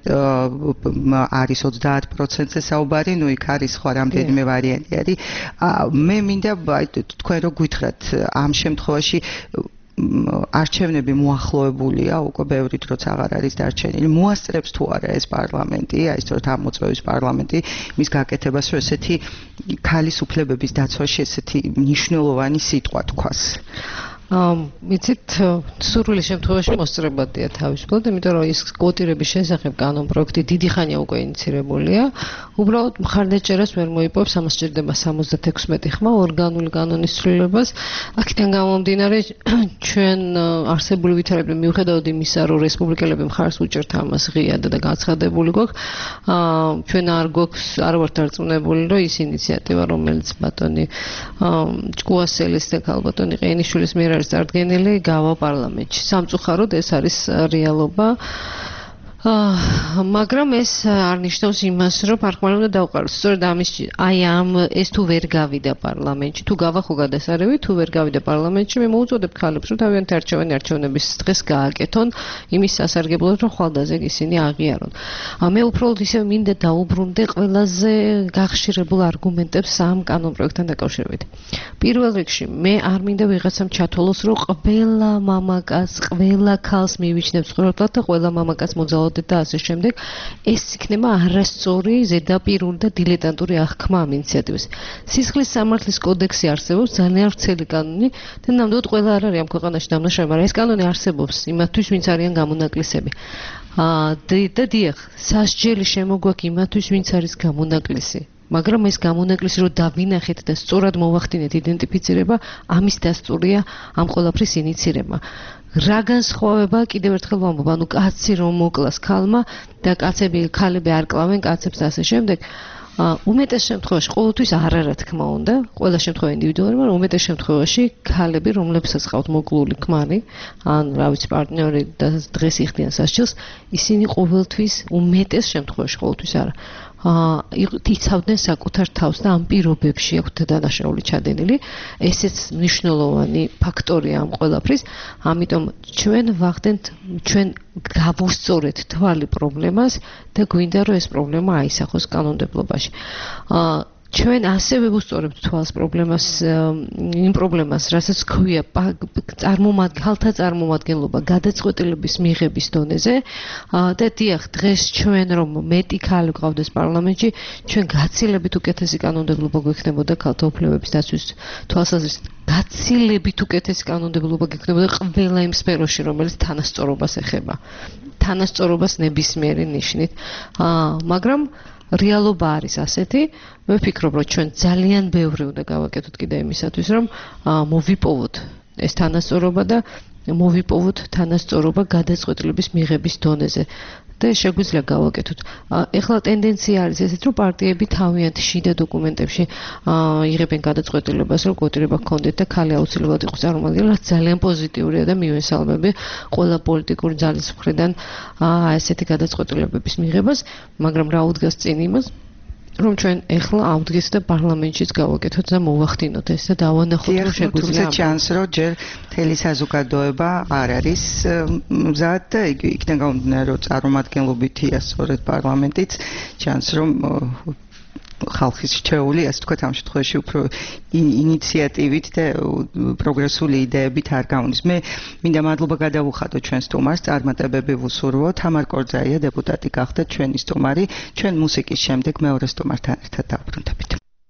12 არის 30%-ზე საუბარი, ნუ იქ არის სხვა რამდენიმე ვარიანტი არის. მე მინდა თქვენ რო გითხრათ ამ შემთხვევაში არჩევნები მოახლოებულია, უკვე ბევრი დროც აღარ არის დარჩენილი. მოასწრებს თუ არა ეს პარლამენტი, აი სწორედ ამ მოწვევის პარლამენტი მის გაკეთებას, რომ ესეთი ქალის უფლებების დაცვაში ესეთი მნიშვნელოვანი სიტყვა თქვას. მიცით სურვილი შემთხვევაში მოსწრებადია თავისუფლად, იმიტომ რომ ის კვოტირების შესახებ კანონ პროექტი დიდი ხანია უკვე ინიცირებულია. უბრალოდ მხარდაჭერას ვერ მოიპოვებს, ამას სჭირდება 76 ხმა ორგანული კანონის ცვლილებას. აქედან გამომდინარე, ჩვენ არსებული ვითარებები მიუხედავად იმისა, რომ რესპუბლიკელები მხარს უჭერთ ამას ღიად და გაცხადებული გვაქვს, ჩვენ არ ვართ დარწმუნებული, რომ ის ინიციატივა, რომელიც ბატონი ჭკუასელის და ქალბატონი ყენიშვილის მიერ არის წარდგენილი, გავა პარლამენტში. სამწუხაროდ ეს არის რეალობა. მაგრამ ეს არ ნიშნავს იმას, რომ პარლამენტი უნდა დავყაროს. სწორედ ეს თუ ვერ გავიდა პარლამენტში, თუ გავა ხო გადასარევი, თუ ვერ გავიდა პარლამენტში, მე მოუწოდებ ქალებს, რომ თავიანთი არჩევნების დღეს გააკეთონ, იმის სასარგებლოდ, რომ ხვალდაზე ისინი აღიარონ. მე უბრალოდ ისე მინდა დაუბრუნდე ყველაზე გახშირებულ არგუმენტებს ამ კანონპროექტთან დაკავშირებით. პირველ რიგში, მე არ მინდა ვიღაცამ ჩათვალოს, რომ ყველა მამაკაცს, ყველა ქალს მივიჩნებს ყურადღება და ყველა მამაკაცს მოძალოთ და ასე შემდეგ, ეს იქნება არასწორი, ზედაპირული და დილეტანტური აღქმა ამ ინიციატივას. სისხლის სამართლის კოდექსი არსებობს, ძალიან ვრცელი კანონი და ნამდვილად ყველა არ არის ამ ქვეყანაში დამნაშავე, მაგრამ ეს კანონი არსებობს იმათთვის, ვინც არიან გამონაკლისები. და დიახ, სასჯელი შემოგვაქვს იმათთვის, ვინც არის გამონაკლისი. მაგრამ ეს გამონაკლისი რო დავინახეთ და სწორად მოვახდინეთ იდენტიფიცირება, ამის დასწურია ამ ყველაფრის ინიცირება. რა განსხვავება კიდევ ერთხელ ვამბობ, ანუ კაცი რომ მოკლას ქალმა და ქალები არ კლავენ კაცებს და ასე შემდეგ. უმეტეს შემთხვევაში ყოველთვის არა რა თქმა უნდა, ყველა შემთხვევა ინდივიდუალური, მაგრამ უმეტეს შემთხვევაში ქალები, რომლებსაც ყავთ მოკლული ქმარი, ან რა ვიცი პარტნიორი და დღეს იხდიან სასჯელს, ისინი ყოველთვის უმეტეს შემთხვევაში ყოველთვის არა. იცავდნენ საკუთარ თავს და ამ პირობებში აქვთ დანაშაული ჩადენილი. ესეც მნიშვნელოვანი ფაქტორია ამ ყველაფრის. ამიტომ ჩვენ ვახდენთ, ჩვენ გავუსწორეთ თვალი პრობლემას და გვინდა რომ ეს პრობლემა აისახოს კანონმდებლობაში. ჩვენ ასევე ვუსწორებთ თვალს პრობლემას, იმ პრობლემას, რასაც ქვია ქალთა წარმომადგენლობა გადაწყვეტილების მიღების დონეზე და დიახ, დღეს ჩვენ რომ მეტი ქალი გვყავდეს პარლამენტში, ჩვენ გაცილებით უკეთესი კანონმდებლობა გვექნებოდა ქალთა უფლებების დაცვის თვალსაზრისით. გაცილებით უკეთესი კანონმდებლობა გექნებოდა ყველა იმ სფეროში, რომელიც თანასწორობას ეხება. თანასწორობას ნებისმიერი ნიშნით. მაგრამ რეალობა არის ასეთი, მე ვფიქრობ, რომ ჩვენ ძალიან ბევრი უნდა გავაკეთოთ კიდე იმისათვის, რომ მოვიპოვოთ ეს თანასწორობა და მოვიპოვოთ თანასწორობა გადაწყვეტილების მიღების დონეზე. და შეგვიძლია გავაკეთოთ. ეხლა ტენდენცია არის ესეთ, რომ პარტიები თავიანთ შიდა დოკუმენტებში იღებენ გადაწყვეტილებას, რომ კვოტირება გქონდეთ და ქალი აუცილებლად იყოს წარმომადგენელი, რაც ძალიან პოზიტიურია და მივესალმები ყველა პოლიტიკური ძალის მხრიდან ესეთი გადაწყვეტილებების მიღებას, მაგრამ რა უდგას წინ იმას, რომ ჩვენ ეხლა ავდგეს და პარლამენტშიც გავაკეთოთ და მოვახდინოთ ეს და დავანახოთ, რომ შეგვიძლია. ჩანს, რომ ჯერ მთელი საზოგადოება არ არის მზად და იქიდან გამომდინარე, რომ წარმომადგენლობითია სწორედ პარლამენტიც, ჩანს, რომ ხალხის რჩეული, ასე ვთქვათ, ამ შემთხვევაში უფრო ინიციატივით და პროგრესული იდეებით არ გავunis. მე მინდა მადლობა გადავუხადო ჩვენ სტუმარს, წარმატებები ვუსურვო. თამარ კორძაია დეპუტატი გახდა ჩვენი სტუმარი. ჩვენ მუსიკის შემდეგ მეორე სტუმართან ერთად დავბრუნდებით.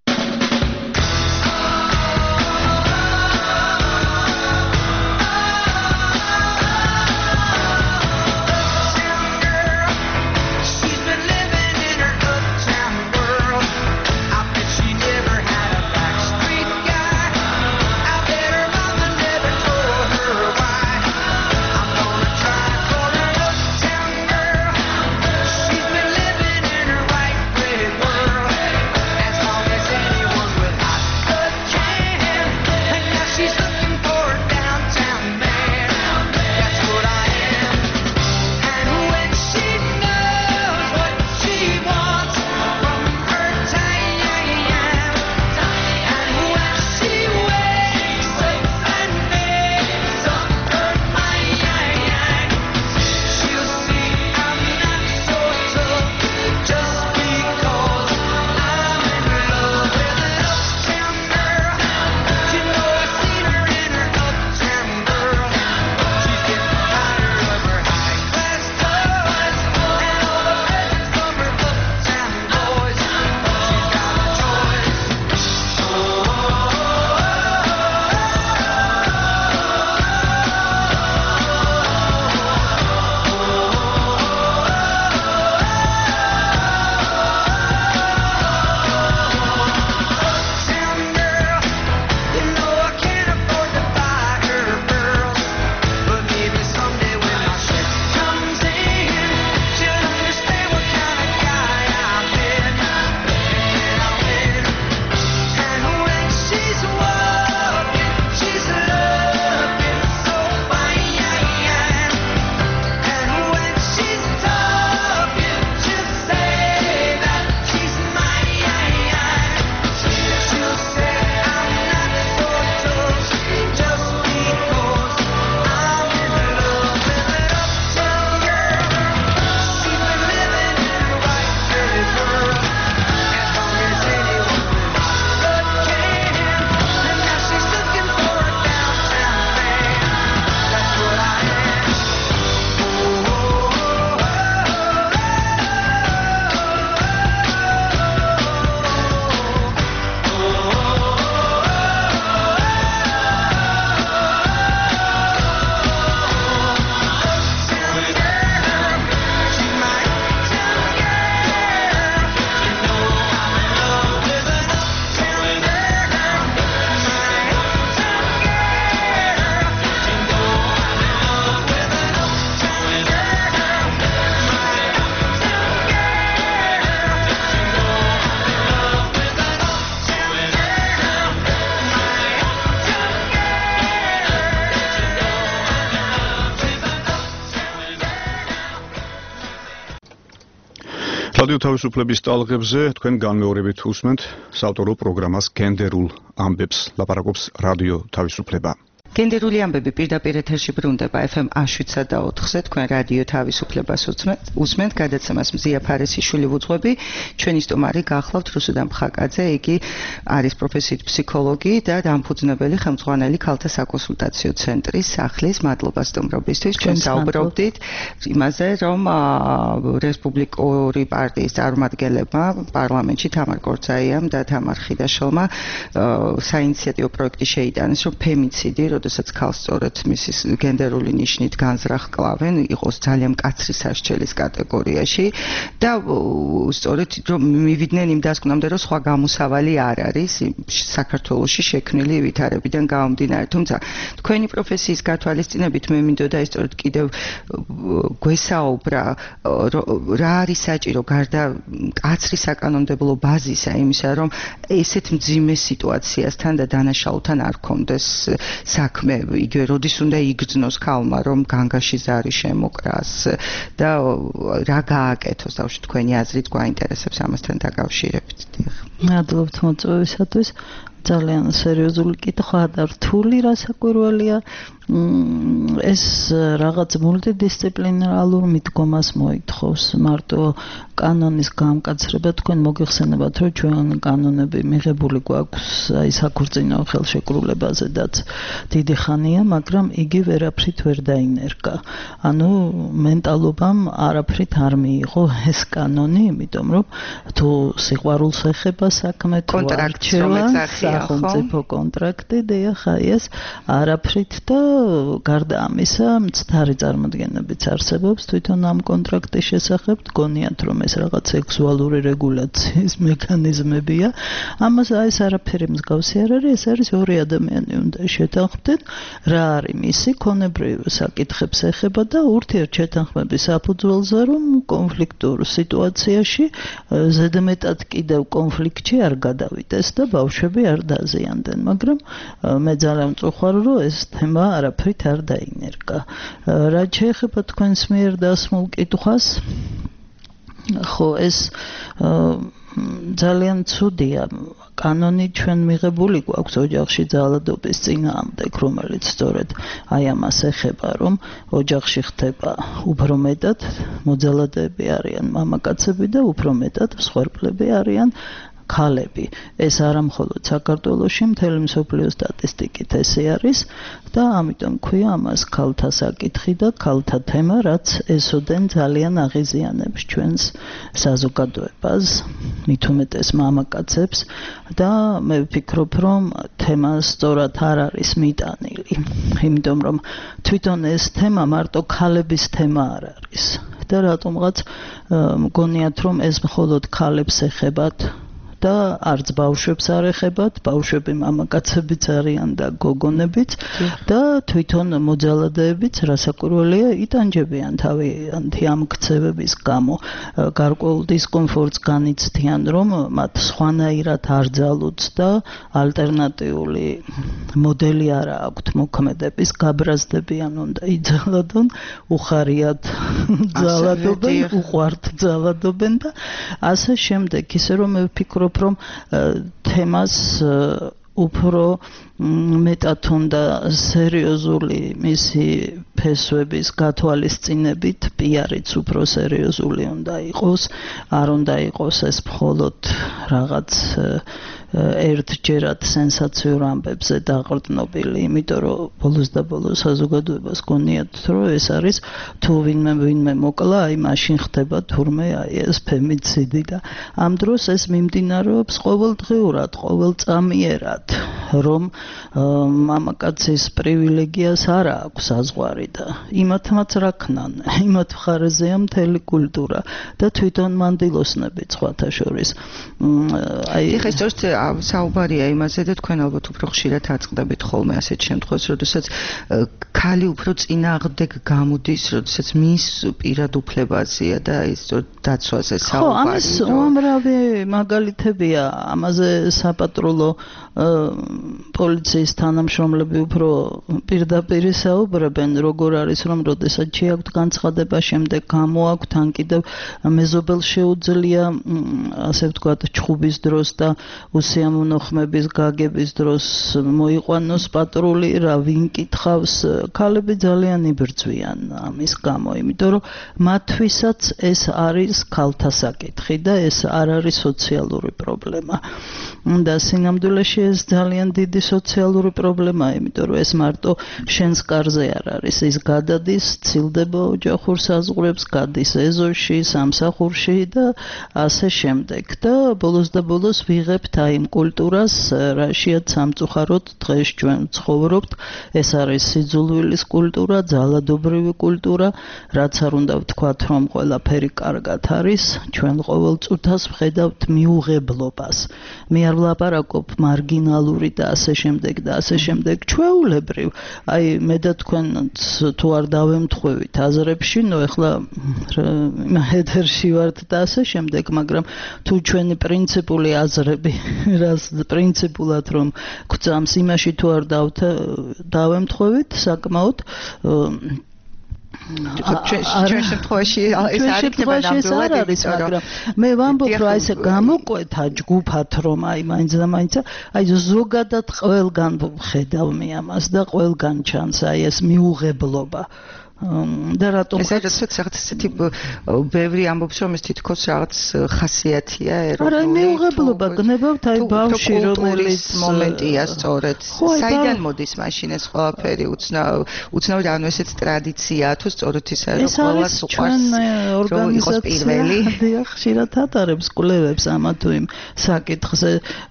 რადიო თავისუფლების ტალღებზე თქვენ განმეორებით უსმენთ საავტორო პროგრამას გენდერულ ამბებს, ლაპარაკობს რადიო თავისუფლება. გენდერული ამბები პირდაპირ ეთერში ბრუნდება FM 107.4-ზე, თქვენ რადიო თავისუფლებას უსმენთ, გადაცემას მზია ფარესიშვილი ვუძღვები, ჩვენი სტუმარი გახლავთ რუსუდან მხაკაძე, იგი არის პროფესიით ფსიქოლოგი და დამფუძნებელი ხელმძღვანელი ქალთა საკონსულტაციო ცენტრის სახლის. მადლობა სტუმრობისთვის. ჩვენ საუბრობდით იმაზე, რომ რესპუბლიკური პარტიის წარმომადგენლებმა პარლამენტში თამარ კორძაიამ და თამარ ხიდაშელმა საინიციატივო პროექტი შეიტანეს, რომ ფემიციდი, როდესაც ქალს სწორედ მისის გენდერული ნიშნით განზრახკლავენ, იყოს ძალიან მკაცრი სასჯელის კატეგორიაში და სწორედ რომ მივიდნენ იმ დასკვნამდე, რომ სხვა გამოსავალი არ არის საქართველოში შექმნილი ვითარებიდან გამომდინარე. თუმცა თქვენი პროფესიის გათვალისწინებით მე მინდოდა ეს სწორედ კიდევ გვესაუბრა რა არის საჭირო გარდა მკაცრი საკანონმდებლო ბაზისა იმისა, რომ ესეთ მძიმე სიტუაციასთან და დანაშაულთან არ გქონდეს საქმე, იგივე როდის უნდა იგრძნოს ქალმა, რომ განგაში ზარი შემოკრას და რა გააკეთოს, თავში თქვენი აზრით გვაინტერესებს ამასთან დაკავშირებით. მადლობთ მოწვევისათვის. ძალიან სერიოზული კითხვა და რთული რასაკვირველია. ეს რაღაც მულტიდისციპლინარულ მიდგომას მოითხოვს. მარტო კანონის გამკაცრება თქვენ მოგიხსენებათ, რომ ჩვენ კანონები მიღებული გვაქვს აი საქორწინო ხელშეკრულებაზედაც დიდი ხანია, მაგრამ იგი ვერაფრით ვერ დაინერგა. ანუ მენტალობამ არაფრით არ მიიღო ეს კანონი, იმიტომ რომ თუ სიყვარულს ეხება საქმე, თუ არჩევა, სახელმწიფო კონტრაქტი, დიახ, აი ეს არაფრით და გარდა ამისა, მცდარი წარმოდგენებიც არსებობს თვითონ ამ კონტრაქტის შესახებ, გონიათ რომ ეს რაღაც სექსუალური რეგულაციის მექანიზმებია. ამას ეს არაფერი მსგავსი არ არის, ეს არის ორი ადამიანი უნდა შეთანხმდნენ, რა არის მისი ქონებრივ საკითხებს ეხება და ურთიერთშეთანხმების საფუძველზე რომ კონფლიქტურ სიტუაციაში ზედმეტად კიდევ კონფლიქტში არ გადავიდეს და ბავშვები არ დაზიანდნენ, მაგრამ მე ძალიან მწუხარ რომ ეს თემა არაფრით არ დაინერგა. რაც შეეხება თქვენს მიერ დასმულ კითხვას, ხო ეს ძალიან ცუდია. კანონი ჩვენ მიღებული გვაქვს ოჯახში ძალადობის წინააღმდეგ, რომელიც სწორედ აი ამას ეხება, რომ ოჯახში ხდება უფრო მეტად მოძალადეები არიან მამაკაცები და უფრო მეტად მსხვერპლები არიან ქალები. ეს არა მხოლოდ საქართველოში, მთელი მსოფლიოს სტატისტიკით ესე არის და ამიტომ ქვია ამას ქალთა საკითხი და ქალთა თემა, რაც ესოდენ ძალიან აღიზიანებს ჩვენს საზოგადოებას, მით უმეტეს მამაკაცებს და მე ვფიქრობ, რომ თემა სწორად არ არის მიტანილი, იმიტომ რომ თვითონ ეს თემა მარტო ქალების თემა არ არის და რატომღაც მგონიათ, რომ ეს მხოლოდ ქალებს ეხებათ და არც ბავშვებს არ ეხებათ, ბავშვები მამაკაცებიც არიან და გოგონებიც და თვითონ მოძალადეებიც რასაკვირველია იტანჯებიან თავიანთი ამ ქცევების გამო. გარკვეულ დისკომფორტს განიცდიან, რომ მათ სხვანაირად არ ძალუც და ალტერნატიული მოდელი არ აქვთ მოქმედების, გაბრაზდებიან უნდა იძალადონ, უხარიათ ძალადობენ, უყვართ ძალადობენ და ასე შემდეგ. ისე რომ მე ვფიქრობ რომ თემას უფრო მეტად უნდა სერიოზული მისი ფესვების გათვალისწინებით, პიარიც უფრო სერიოზული უნდა იყოს, არ უნდა იყოს ეს მხოლოდ რაღაც ერთჯერად სენსაციურ ამბებზე დაყრდნობილი, იმიტომ რომ ბოლოს და ბოლოს საზოგადოებას გონიათ, რომ ეს არის თუ ვინმე მოკლა, აი მაშინ ხდება თურმე აი ეს ფემიციდი და ამ დროს ეს მიმდინარეობს ყოველდღიურად, ყოველწამიერად, რომ მამაკაცის პრივილეგიას არ აქვს საზღვარი და იმათმაც რა ქნან, იმათ მხარეზეა მთელი კულტურა და თვითონ მანდილოსნები სხვათა შორის. აი ეხლა სწორედ საუბარია იმაზე და თქვენ ალბათ უფრო ხშირად აწყდებით ხოლმე ასეთ შემთხვევას, როდესაც ქალი უფრო წინააღმდეგ გამოდის, როდესაც მის პირად უფლებაზეა და ის დაცვაზე საუბარი. ხო, ამის უამრავი მაგალითებია, ამაზე საპატრულო პოლიციის თანამშრომლები უფრო პირდაპირ საუბრობენ, როგორ არის, რომ როდესაც შეაქვთ განცხადება, შემდეგ გამოაქვთ, ან კიდევ მეზობელ შეუძლია, ასე ვთქვათ, ჩხუბის დროს და უსიამოვნო ხმების გაგების დროს მოიყვანოს პატრული, რა ვინ კითხავს, ქალები ძალიან იბრძვიან ამის გამო, იმიტომ რომ მათთვისაც ეს არის ქალთა საკითხი და ეს არ არის სოციალური პრობლემა. და სინამდვილეში ეს ძალიან დიდი სოციალური პრობლემაა, იმიტომ რომ ეს მარტო შენს კარზე არ არის, ის გადადის, ცილდება ოჯახურ საზღვრებს, გადის ეზოში, სამსახურში და ასე შემდეგ. და ბოლოს და ბოლოს ვიღებთ აი იმ კულტურას, რაშიაც სამწუხაროდ დღეს ჩვენ ცხოვრობთ, ეს არის სიძულვილის კულტურა, ძალადობრივი კულტურა, რაც არ უნდა ვთქვათ, რომ ყველაფერი კარგად არის, ჩვენ ყოველ წუთას ვხედავთ მიუღებლობას. მე არ ვლაპარაკობ მარგინალური და ასე შემდეგ და ასე შემდეგ ჩვეულებრივ. აი მე და თქვენც თუ არ დავემთხვევით აზრებში, ნუ ეხლა ეთერში ვართ და ასე შემდეგ, მაგრამ თუ ჩვენი პრინციპული აზრები, რას პრინციპულად რომ გვწამს, იმაში თუ არ დავემთხვევით, საკმაოდ ჩვენ შემთხვევაში ეს არ იქნება ნამდვილად, მაგრამ მე ვამბობ, რომ აი ესე გამოკვეთა ჯგუფად, რომ აი მაინც და მაინც აი ზოგადად ყველგან ხედავ მე ამას და ყველგან ჩანს აი ეს მიუღებლობა. და რატომ ეს რაღაც ესეთი ბევრი ამბობს რომ ეს თითქოს რაღაც ხასიათია ეროვნული. არა, მიუღებლობა გნებავთ აი ბავშვი რომელიც მომენტია სწორედ. საიდან მოდის მაშინ ეს ყველაფერი უცნაური ანუ ესეც ტრადიცია თუ სწორედ ისე რომ ყველას უყვარს რომ იყოს პირველი. დიახ, ხშირად ატარებს კვლევებს ამა თუ იმ საკითხზე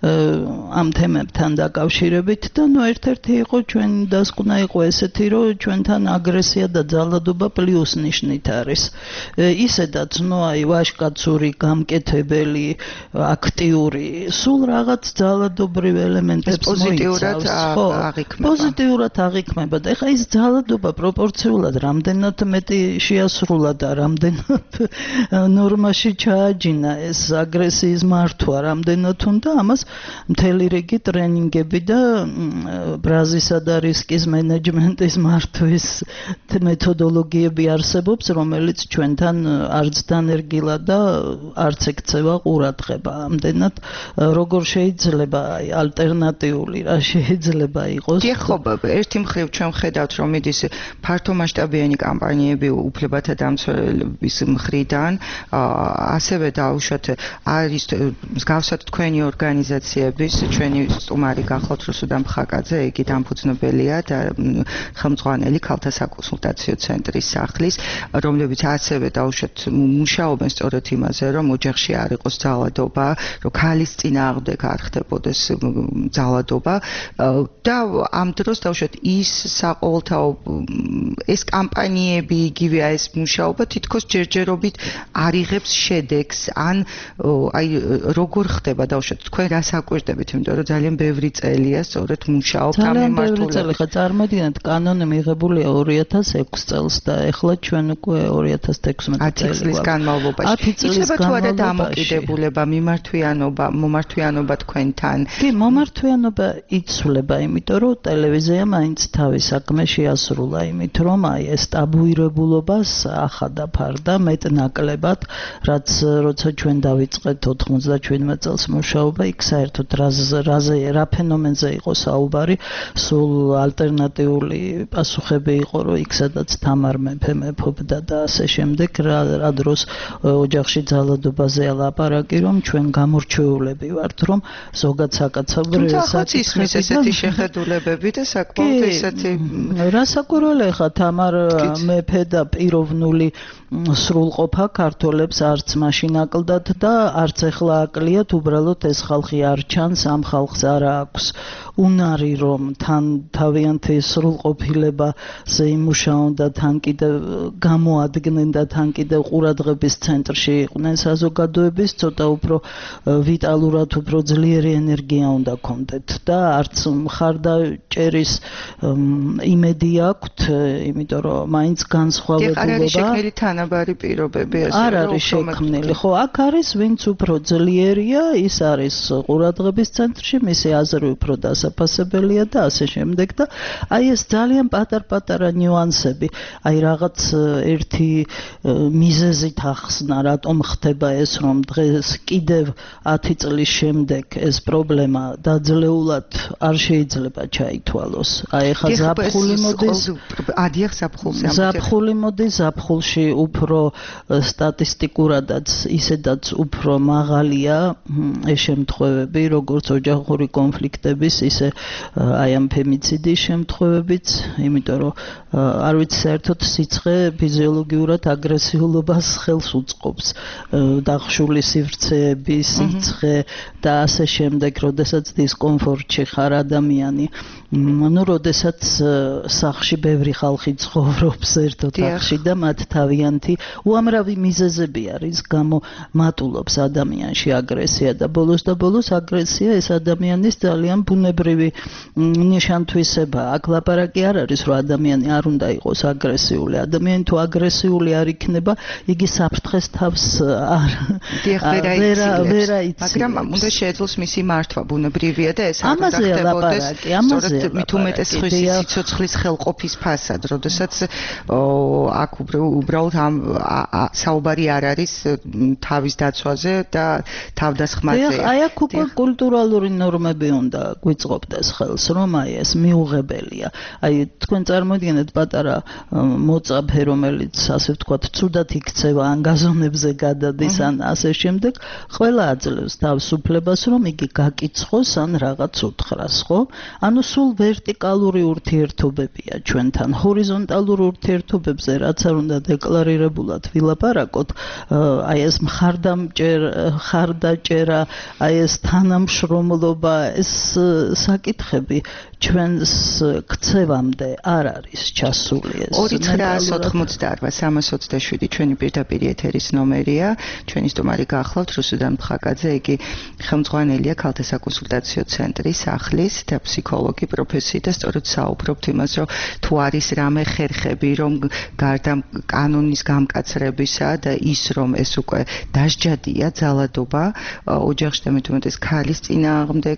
ამ თემებთან დაკავშირებით და ნუ ერთ-ერთი იყო ჩვენ დასკვნა იყო ესეთი რომ ჩვენთან აგრესია და ძალადობა პლუს ნიშნით არის. ისედაც ნუ აი ვაჟკაცური, გამკეთებელი, აქტიური, სულ რაღაც ძალადობრივ ელემენტებს პოზიტიურად აღიქმება. პოზიტიურად აღიქმება და ეხლა ის ძალადობა პროპორციულად რამდენად მეტი შეასრულა და რამდენად ნორმაში ჩააჯინა ეს აგრესიის მართვა, რამდენად უნდა ამას მთელი რიგი ტრენინგები და ბრაზისა და რისკის მენეჯმენტის მართვის მეთოდოლოგიები არსებობს, რომელიც ჩვენთან არც დანერგილა და არც ექცევა ყურადღება. ამდენად როგორ შეიძლება ალტერნატიული რა შეიძლება იყოს? დიახ, ხო, ერთი მხრივ ჩვენ ხედავთ, რომ მიდის ფართომასშტაბიანი კამპანიები უფლებათა დამცველების მხრიდან, ასევე დაუშვათ არის მსგავსად თქვენი ორგანიზაციების, ჩვენი სტუმარი გახლავთ რუსუდან ხაკაძე, იგი დამფუძნებელია და ხელმძღვანელი ქალთა საკონსულტაციო ცენტრის სახლის, რომლებიც ასევე დაუშვათ მუშაობენ სწორედ იმაზე, რომ ოჯახში არ იყოს ძალადობა, რომ ქალის წინააღმდეგ არ ხდებოდეს ძალადობა და ამ დროს დაუშვათ ის საყოველთაო ეს კამპანიები იგივეა ეს მუშაობა თითქოს ჯერჯერობით არ იღებს შედეგს ან აი როგორ ხდება დაუშვათ თქვენ რას აკვირდებით, იმიტომ რომ ძალიან ბევრი წელია სწორედ მუშაობთ ამ მიმართულებით. ძალიან ბევრი წელი ხა წარმოდიეთ კანონი მიღებულია 2006 წელს და ეხლა ჩვენ უკვე 2016 წლის განმავლობაში. იცნება თუ არა დამოკიდებულება, მომართვიანობა თქვენთან? კი, მომართვიანობა იცვლება, იმიტომ რომ ტელევიზია მაინც თავის საქმე შეასრულა, იმით რომ აი ეს ტაბუირებულობას ახადა ფარდა მეტნაკლებად, რაც როცა ჩვენ დავიწყეთ 97 წელს მუშაობა, იქ საერთოდ რა ფენომენზე იყო საუბარი, სულ ალტერნატიული პასუხები იყო, რომ იქ სადაც თამარ მეფე მეფობდა და ასე შემდეგ, რა დროს ოჯახში ძალადობაზე ლაპარაკი, რომ ჩვენ გამორჩეულები ვართ, რომ ზოგად საკაცობრიო საკითხები ესეთი შეხედულებები და საკმაოდ ესეთი რასაკვირველია ხა თამარ მეფე და პიროვნული სრულყოფა ქართველებს არც მაშინ აკლდათ და არც ეხლა აკლიათ, უბრალოდ ეს ხალხი არ ჩანს, ამ ხალხს არ აქვს უნარი რომ თან თავიანთი სრულყოფილებაზე იმუშაონ და თან კიდევ გამოადგნენ და თან კიდევ ყურადღების ცენტრში იყვნენ საზოგადოების, ცოტა უფრო ვიტალურად, უფრო ძლიერი ენერგია უნდა ქონდეთ და არც მხარდაჭერის იმედი აქვთ, იმიტომ რომ მაინც განსხვავებულობა არ არის შექმნილი თანაბარი პირობები ასე არ არის შექმნილი. ხო, აქ არის ვინც უფრო ძლიერია, ის არის ყურადღების ცენტრში, მისი აზრი უფრო დასაფასებელია და ასე შემდეგ და აი ეს ძალიან პატარ-პატარა ნიუანსები, აი რაღაც ერთი მიზეზით ახსნა, რატომ ხდება ეს, რომ დღეს კიდევ 10 წლის შემდეგ ეს პრობლემა დაძლეულად არ შეიძლება ჩაითვალოს. აი ეხა ზაფხული მოდის, ზაფხული მოდის, ზაფხულში უფრო სტატისტიკურადაც ისედაც უფრო მაღალია ეს შემთხვევები, როგორც ოჯახური კონფლიქტების, ისე აი ამ ფემიციდის შემთხვევებიც, იმიტომ რომ არ ვიცი საერთოდ სიცხე ფიზიოლოგიურად აგრესიულობას ხელს უწყობს, დახშული სივრცეები, სიცხე და ასე შემდეგ, როდესაც დისკომფორტში ხარ ადამიანი. ну, როდესაც სახლში ბევრი ხალხი ცხოვრობს ერთ ოთახში და მათ თავიანთი მომენტი, უამრავი მიზეზებია, რის გამო მატულობს ადამიანში აგრესია და ბოლოს აგრესია ეს ადამიანის ძალიან ბუნებრივი ნიშანთვისება. აქ ლაპარაკი არ არის, რომ ადამიანი არ უნდა იყოს აგრესიული. ადამიანი თუ აგრესიული არ იქნება, იგი საფრთხეს თავს ვერ აიცილებს. მაგრამ უნდა შეეძლოს მისი მართვა ბუნებრივია და ეს არ უნდა ხდებოდეს. სწორედ მით უმეტეს სიცოცხლის ხელყოფის ფასად, როდესაც აქ უბრალოდ ამ საუბარი არ არის თავის დაცვაზე და თავდასხმაზე. აი აქ უკვე კულტურალური ნორმები უნდა გვიწყობდეს ხელს, რომ აი ეს მიუღებელია. აი თქვენ წარმოიდგინეთ პატარა მოწაფე, რომელიც ასე ვთქვათ, ცუდად იქცევა ან გაზონებზე გადადის ან ასე შემდეგ, ყველა აძლევს თავისუფლებას, რომ იგი გაკიცხოს ან რაღაც უთხრას, ხო? ანუ სულ ვერტიკალური ურთიერთობებია ჩვენთან. ჰორიზონტალურ ურთიერთობებზე რაც არ უნდა დეკლარირებულად ვილაპარაკოთ, აი ეს მხარდაჭერა, აი ეს თანამშრომლობა, ეს საკითხები ჩვენს ქცევამდე არ არის ჩასული ეს. 2988 ჩვენი პირდაპირ ეთერის ნომერია. ჩვენი სტუმარი გახლავთ რუსუდან მხაკაძე, იგი ხელმძღვანელია ქალთა საკონსულტაციო ცენტრის ახლის და ფსიქოლოგი პროფესიით და სწორედ საუბრობთ იმას, რომ თუ არის რამე ხერხები, რომ გარდა კანონის გამკაცრებისა და ის რომ ეს უკვე დასჯადია ძალადობა ოჯახში და მით უმეტეს ქალის წინააღმდეგ,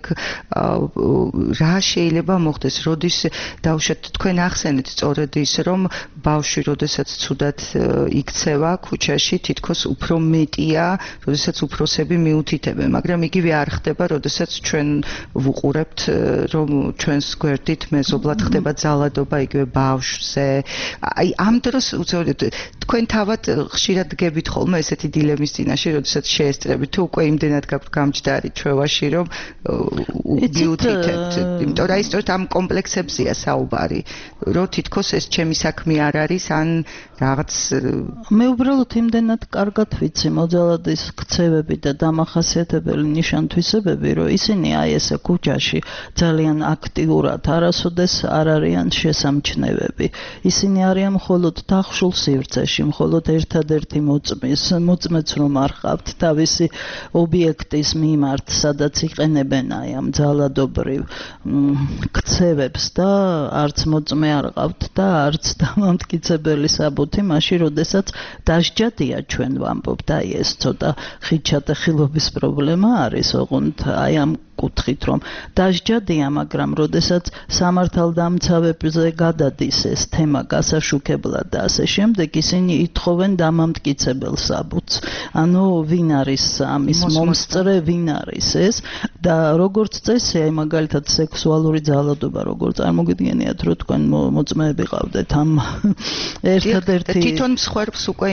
რა შეიძლება მოხდეს, როდის დავუშვათ თქვენ ახსენეთ სწორედ ის, რომ ბავშვი როდესაც ცუდად იქცევა ქუჩაში, თითქოს უფრო მეტია, როდესაც უფროსები მიუთითებენ, მაგრამ იგივე არ ხდება, როდესაც ჩვენ ვუყურებთ, რომ ჩვენს გვერდით მეზობლად ხდება ძალადობა იგივე ბავშვზე. აი ამ დროს უცებად თქვენ თავად ხშირად გებით ხოლმე ესეთი დილემის წინაშე, როდესაც შეესწრებით, თუ უკვე იმდენად გაქვთ გამჯდარი ჩვევაში, რომ მიუთითებთ. იმიტომ რომ სწორედ ამ კომპლექსებზია საუბარი, რომ თითქოს ეს ჩემი საქმე არ არის, ან რაღაც მე უბრალოდ იმდენად კარგად ვიცი მოძალადის ქცევები და დამახასიათებელი ნიშანთვისებები, რომ ისინი აი ესე ქუჩაში ძალიან აქტიურად არასოდეს არ არიან შესამჩნევები. ისინი არიან მხოლოდ დახშულ სივრცეში, მხოლოდ ერთადერთი მოწმეც რომ არ ყავთ თავისი ობიექტის მიმართ, სადაც იყენებენ აი ამ ძალადობრივ ქცევებს და არც მოწმე არ ყავთ და არც დამამტკიცებელი საბუთი, მაშინ როდესაც დასჯადია ჩვენ ვამბობთ, აი ეს ცოტა ხილობის პრობლემა არის, ოღონდ აი ამ კუთხით რომ დასჯადია, მაგრამ როდესაც სამართალდამცავებზე გადადის ეს თემა გასაშუქებლად და ასე შემდეგ, ისინი ითხოვენ დამამტკიცებელ საბუთს. ანუ ვინ არის ამის მომსწრე, ვინ არის ეს და როგორც წესი, აი მაგალითად სექსუალური ძალადობა, როგორ წარმოგიდგენიათ, რომ თქვენ მოწმეები ყავდეთ ამ ერთადერთი თვითონ მსხვერპლს უკვე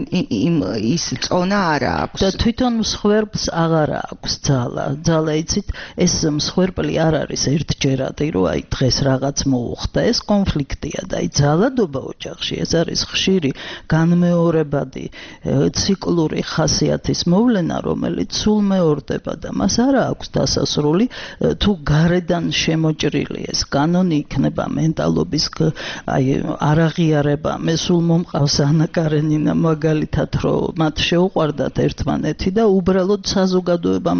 ის წონა არ აქვს და თვითონ მსხვერპლს აღარ აქვს ძალა იცით ეს მსხვერპლი არ არის ერთჯერადი, რომ აი დღეს რაღაც მოუხდა, ეს კონფლიქტია და აი ძალადობა ოჯახში ეს არის ხშირი განმეორებადი ციკლური ხასიათის მოვლენა, რომელიც სულ მეორდება და მას არ აქვს დასასრული, თუ გარედან შემოჭრილი ეს კანონი იქნება მენტალობის აი არაღიარება. მე სულ მომყავს ანა კარენინა მაგალითად, რომ მათ შეუყვარდათ ერთმანეთი და უბრალოდ საზოგადოებამ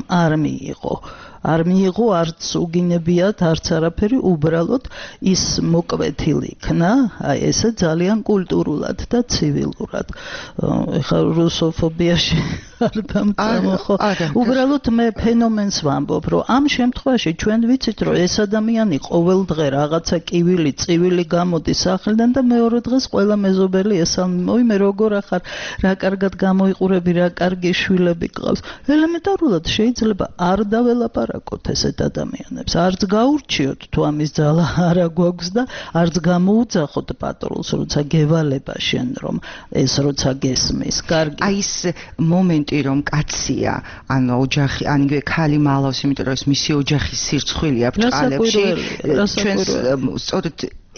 არ მიიღო არც უგინებიათ, არც არაფერი, უბრალოდ ის მოკვეთილი იქნა, აი ესე ძალიან კულტურულად და ცივილურად. ეხლა რუსოფობიაში არ დამწამოხო. უბრალოდ მე ფენომენს ვამბობ, რომ ამ შემთხვევაში ჩვენ ვიცით, რომ ეს ადამიანი ყოველდღე რაღაცა კივილი, წივილი გამოდის სახლიდან და მეორე დღეს ყველა მეზობელი ესალმოი, მე როგორ ახარ, რა კარგად გამოიყურები, რა კარგი შვილები გყავს. ელემენტარულად შეიძლება არ დაველაპარაკოთ ესეთ ადამიანებს, არც გაურჩიოთ თუ ამის ძალა არა გვაქვს და არც გამოუძახოთ პატრულს, როცა გევალება შენ რომ ეს როცა გესმის. კარგი. აი ეს მომენტი რომ კაცია, ანუ ოჯახი, ან იგივე ქალი მალავს, იმიტომ რომ ეს მისი ოჯახის სირცხვილია ბრჭყალებში. ჩვენ სწორედ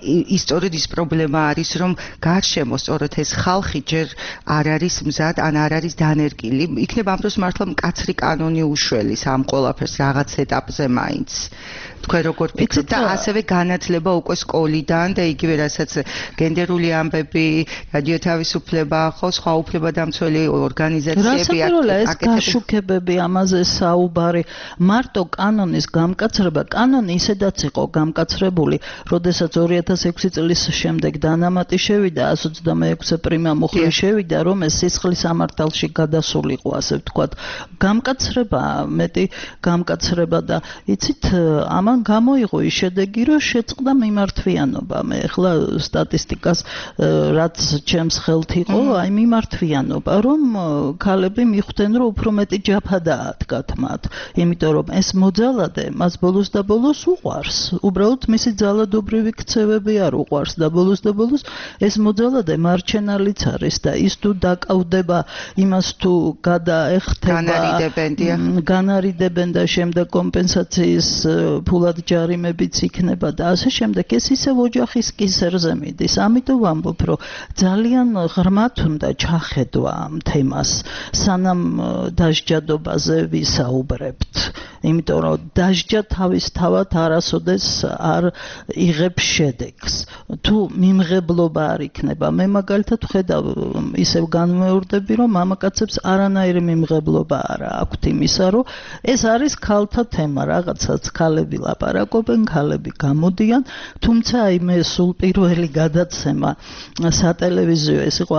სწორედ ის პრობლემა არის, რომ გარშემო სწორედ ეს ხალხი ჯერ არ არის მზად, ან არ არის დანერგილი. იქნება ამ დროს მართლა მკაცრი კანონი უშველის ამ ყველაფერს რაღაც ეტაპზე მაინც. თქვენ როგორ ფიქრობთ და ასევე განათლება უკვე სკოლიდან და იგივე რასაც გენდერული ამბები, რადიო თავისუფლება, ხო სხვა უფლებადამცველი ორგანიზაციები ეს გაშუქებები, ამაზე საუბარი, მარტო კანონის გამკაცრება, კანონი ისედაც იყო გამკაცრებული, როდესაც 2006 წლის შემდეგ დანამატი შევიდა 126 პრიმა მუხლი შევიდა, რომ ეს სისხლის სამართალში გადასულიყო, ასე ვთქვათ. გამკაცრება, მეტი გამკაცრება და იცით, ამან გამოიღო ის შედეგი, რომ შეწყდა მიმართვიანობა. მე ახლა სტატისტიკას რაც ჩემს ხელთ იყო, აი მიმართვიანობა, რომ ქალები მიხვდნენ, რომ უფრო მეტი ჯაფა დაადგათ მათ, იმიტომ რომ ეს მოძალადე მას ბოლოს და ბოლოს უყვარს. უბრალოდ მისი ძალადობრივი ქცევები არ უყვარს და ბოლოს და ბოლოს ეს მოძალადე მარჩენალიც არის და ის თუ დაკავდება იმას თუ გადაეხტება განარიდებენ და შემდეგ კომპენსაციის ფულად ჯარიმებიც იქნება და ასე შემდეგ ეს ისევ ოჯახის კისერზე მიდის. ამიტომ ვამბობ, რომ ძალიან ღრმად უნდა ჩახედვა ამ თემას, სანამ დასჯადობაზე ვისაუბრებთ. იმიტომ რომ დასჯა თავისთავად არასოდეს არ იღებს შედეგს. თუ მიმღებლობა არ იქნება, მე მაგალითად ვხედავ ისევ განმეორდები, რომ მამაკაცებს არანაირი მიმღებლობა არ აქვთ იმისა, რომ ეს არის ქალთა თემა, რაღაცაც ქალები ლაპარაკობენ, ქალები გამოდიან, თუმცა აი მე სულ პირველი გადაცემა სატელევიზიო ეს იყო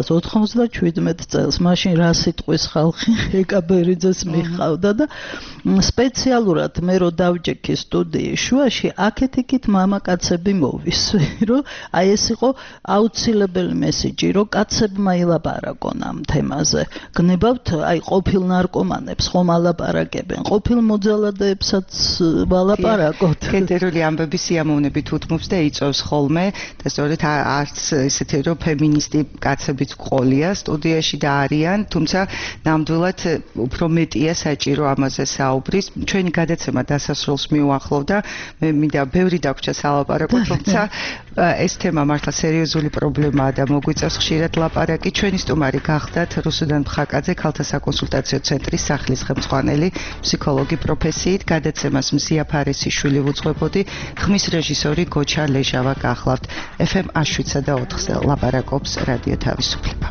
1997 წელს, მაშინ რა სიტყვის ხალხი ეკაბერიძეს მიხავდა და სპეციალურად მე რო დავჯექი სტუდიის შუაში, აქეთ-იქით მამაკაცები მოვისვი, რომ აი ეს იყო აუცილებელი მესიჯი, რომ კაცებმა ილაპარაკონ ამ თემაზე. გნებავთ აი ყოფილ ნარკომანებს ხომ ალაპარაკებენ, ყოფილ მოძალადეებსაც ვალაპარაკოთ. გენდერული ამბები სიამოვნებით უთმობს და იწევს ხოლმე და სწორედ არც ესეთი რომ ფემინისტი კაცებიც ყოლია სტუდიაში და არიან, თუმცა ნამდვილად უფრო მეტია საჭირო ამაზე საუბრის. ჩვენი გადაცემა დასასრულს მიუახლოვდა, მე მინდა ბევრი დაგვრჩა სალაპარაკო, თუმცა ეს თემა მართლა სერიოზული პრობლემაა და მოგვიწევს ხშირად ლაპარაკი. ჩვენი სტუმარი გახდათ რუსუდან მხაკაძე, ქალთა საკონსულტაციო ცენტრის სახლის ხელმძღვანელი, ფსიქოლოგი პროფესიით. გადაცემას მზია ფარესიშვილი უძღვებოდი, ხმის რეჟისორი გოჩა ლეჟავა გახლავთ. FM 107.4-ზე ლაპარაკობს რადიო თავისუფლება.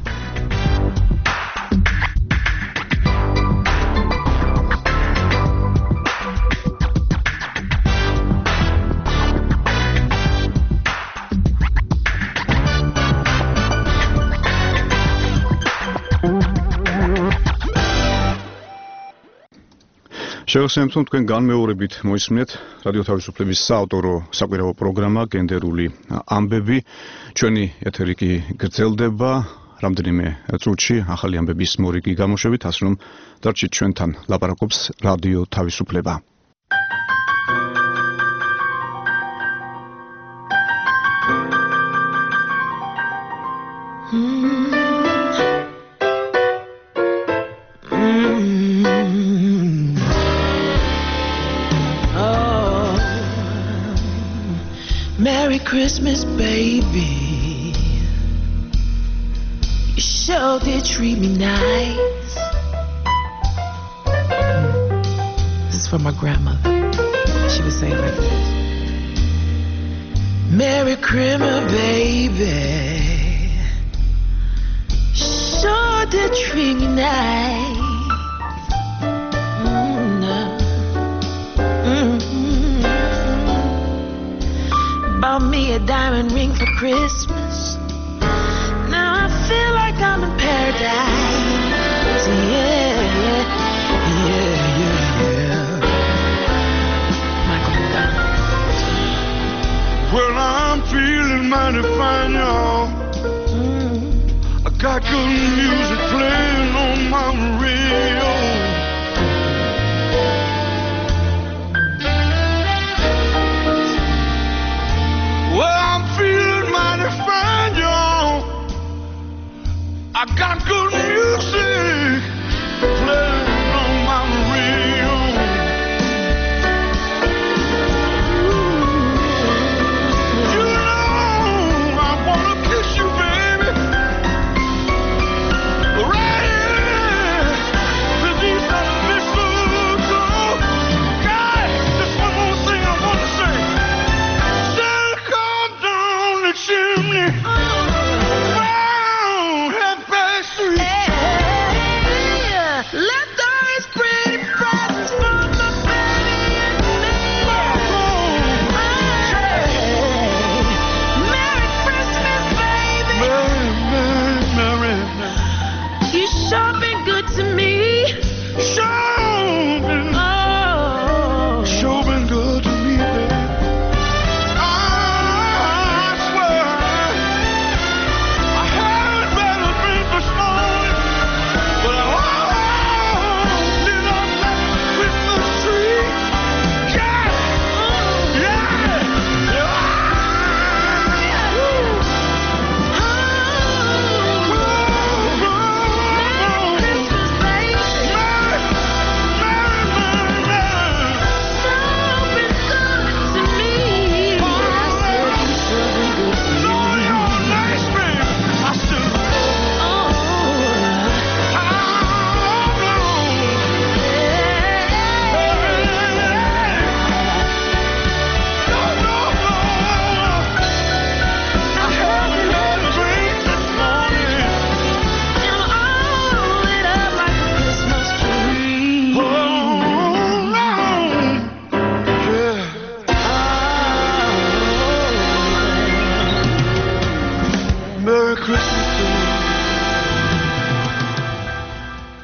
შევხსენებთ, რომ თქვენ განმეორებით მოისმინეთ რადიო თავისუფლების საავტორო საკვირაო პროგრამა გენდერული ამბები. ჩვენი ეთერი კი გრძელდება რამდენიმე წუთში ახალი ამბების მორიგი გამოშვებით, ასე რომ დარჩით ჩვენთან, ლაპარაკობს რადიო თავისუფლება. Merry Christmas, baby. You sure did treat me nice. This is for my grandmother. She would say it like this. Merry Christmas, baby. Sure did treat me nice. Bought me a diamond ring for Christmas. Now I feel like I'm in paradise. Yeah, yeah, yeah, yeah. Michael McDonald. Well, I'm feeling mighty fine, y'all. I got good music playing on my radio. Well, I'm feeling mighty fine, y'all. I got good music playing on my radio. You know Show